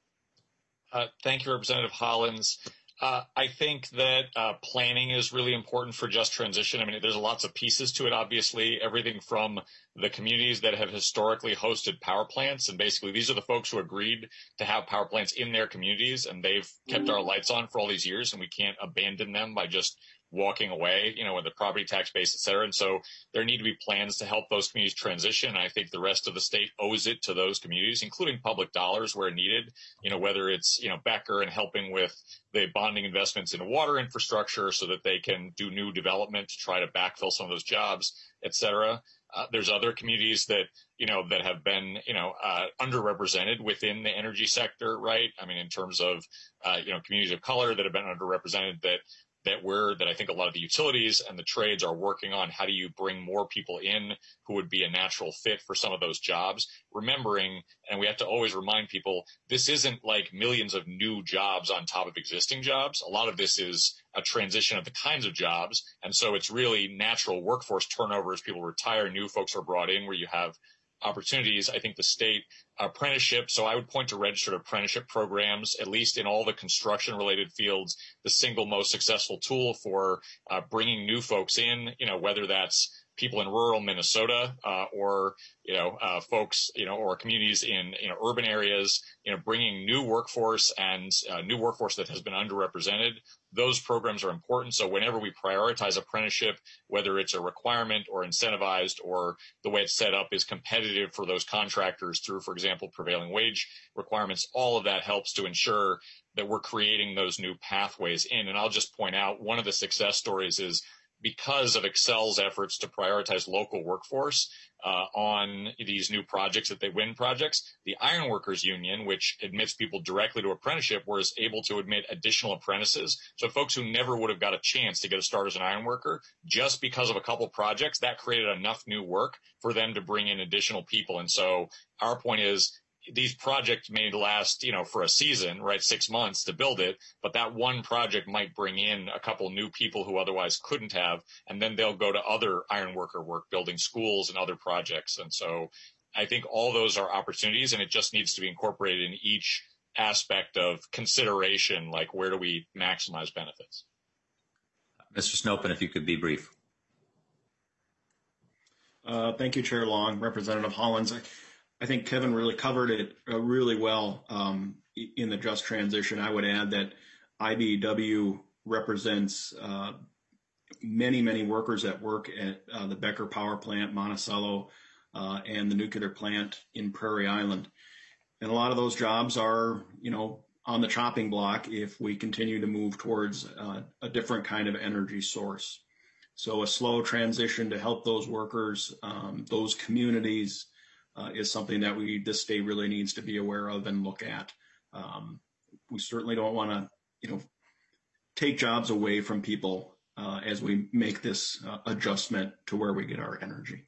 Uh, thank you, Representative Hollins. Uh, I think that uh, planning is really important for just transition. I mean, there's lots of pieces to it, obviously, everything from the communities that have historically hosted power plants. And basically, these are the folks who agreed to have power plants in their communities, and they've kept our lights on for all these years, and we can't abandon them by just walking away, you know, with the property tax base, et cetera. And so there need to be plans to help those communities transition. I think the rest of the state owes it to those communities, including public dollars where needed, you know, whether it's, you know, Becker and helping with the bonding investments in water infrastructure so that they can do new development to try to backfill some of those jobs, et cetera. Uh, there's other communities that, you know, that have been, you know, uh, underrepresented within the energy sector, right? I mean, in terms of, uh, you know, communities of color that have been underrepresented that that we're, that I think a lot of the utilities and the trades are working on. How do you bring more people in who would be a natural fit for some of those jobs? Remembering, and we have to always remind people, this isn't like millions of new jobs on top of existing jobs. A lot of this is a transition of the kinds of jobs. And so it's really natural workforce turnover as people retire, new folks are brought in, where you have opportunities. I think the state apprenticeship, so I would point to registered apprenticeship programs, at least in all the construction related fields, the single most successful tool for uh, bringing new folks in, you know, whether that's people in rural Minnesota uh, or, you know, uh, folks, you know, or communities in, you know, urban areas, you know, bringing new workforce and uh, new workforce that has been underrepresented. Those programs are important. So whenever we prioritize apprenticeship, whether it's a requirement or incentivized or the way it's set up is competitive for those contractors through, for example, prevailing wage requirements, all of that helps to ensure that we're creating those new pathways in. And I'll just point out one of the success stories is because of Excel's efforts to prioritize local workforce uh, on these new projects that they win projects, the Ironworkers Union, which admits people directly to apprenticeship, was able to admit additional apprentices. So folks who never would have got a chance to get a start as an ironworker, just because of a couple projects, that created enough new work for them to bring in additional people. And so our point is, these projects may last, you know, for a season, right, six months to build it, but that one project might bring in a couple new people who otherwise couldn't have, and then they'll go to other ironworker work, building schools and other projects. And so I think all those are opportunities, and it just needs to be incorporated in each aspect of consideration, like where do we maximize benefits? Mister Snopin, if you could be brief. Uh, thank you, Chair Long. Representative Hollins, I, I think Kevin really covered it uh, really well um, in the just transition. I would add that I B E W represents uh, many, many workers that work at uh, the Becker Power Plant, Monticello, uh, and the nuclear plant in Prairie Island. And a lot of those jobs are, you know, on the chopping block if we continue to move towards uh, a different kind of energy source. So a slow transition to help those workers, um, those communities, uh, is something that we, this state really needs to be aware of and look at. Um, we certainly don't want to, you know, take jobs away from people uh, as we make this uh, adjustment to where we get our energy.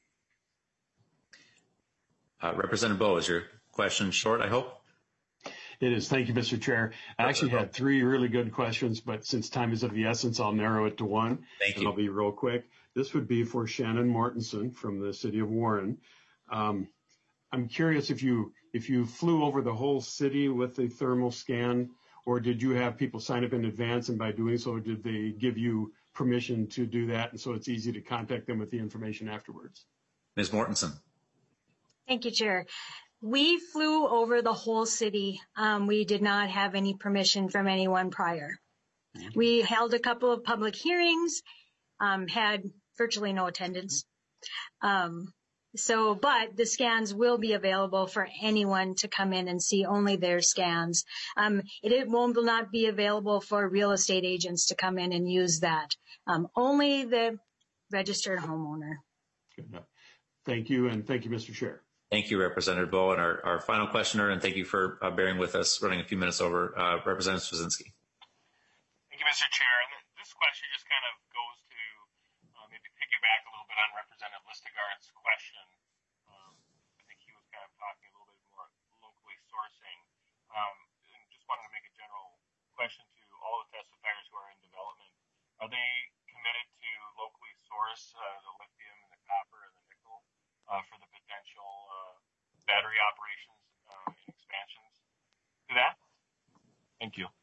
Uh, Representative Bowe, is your question short, I hope? It is. Thank you, Mister Chair. I actually had three really good questions, but since time is of the essence, I'll narrow it to one. Thank you. I'll be real quick. This would be for Shannon Mortensen from the city of Warren. Um, I'm curious if you if you flew over the whole city with a thermal scan, or did you have people sign up in advance, and by doing so, did they give you permission to do that, and so it's easy to contact them with the information afterwards? Miz Mortensen. Thank you, Chair. We flew over the whole city. Um, we did not have any permission from anyone prior. We held a couple of public hearings, um, had virtually no attendance. Um, so, but the scans will be available for anyone to come in and see only their scans. Um, it, it will not be available for real estate agents to come in and use that. Um, only the registered homeowner. Good enough. Thank you, and thank you, Mister Chair. Thank you, Representative Bowe. And our, our final questioner, and thank you for uh, bearing with us, running a few minutes over, uh, Representative Swedzinski. Thank you, Mister Chair. And this question just kind of goes to uh, maybe piggyback a little bit on Representative Listegard's question. Um, I think he was talking a little bit more locally sourcing. Um, and just wanted to make a general question to all the testifiers who are in development. Are they committed to locally source uh, the lithium and the copper and the nickel uh, for the potential uh, battery operations uh, and expansions to that? Thank you.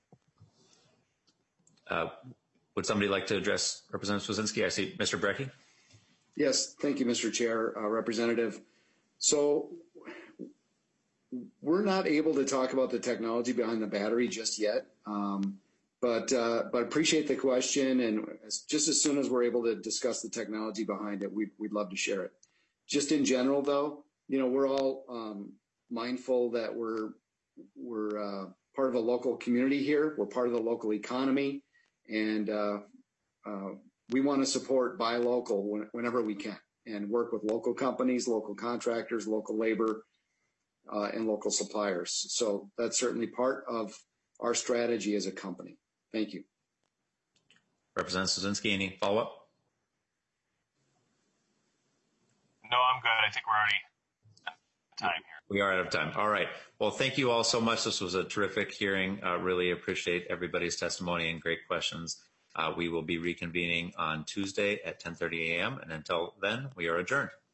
Uh, would somebody like to address Representative Swedzinski? I see Mister Brecky. Yes, thank you, Mister Chair, uh, Representative. So we're not able to talk about the technology behind the battery just yet, um, but uh, but appreciate the question, and as, just as soon as we're able to discuss the technology behind it, we'd, we'd love to share it. Just in general, though, you know, we're all um, mindful that we're we're uh, part of a local community here. We're part of the local economy. And uh, uh, we want to support buy local when, whenever we can and work with local companies, local contractors, local labor, uh, and local suppliers. So that's certainly part of our strategy as a company. Thank you. Representative Swedzinski, any follow-up? No, I'm good. I think we're already at time here. We are out of time. All right. Well, thank you all so much. This was a terrific hearing. Uh, really appreciate everybody's testimony and great questions. Uh, we will be reconvening on Tuesday at ten thirty a m And until then, we are adjourned.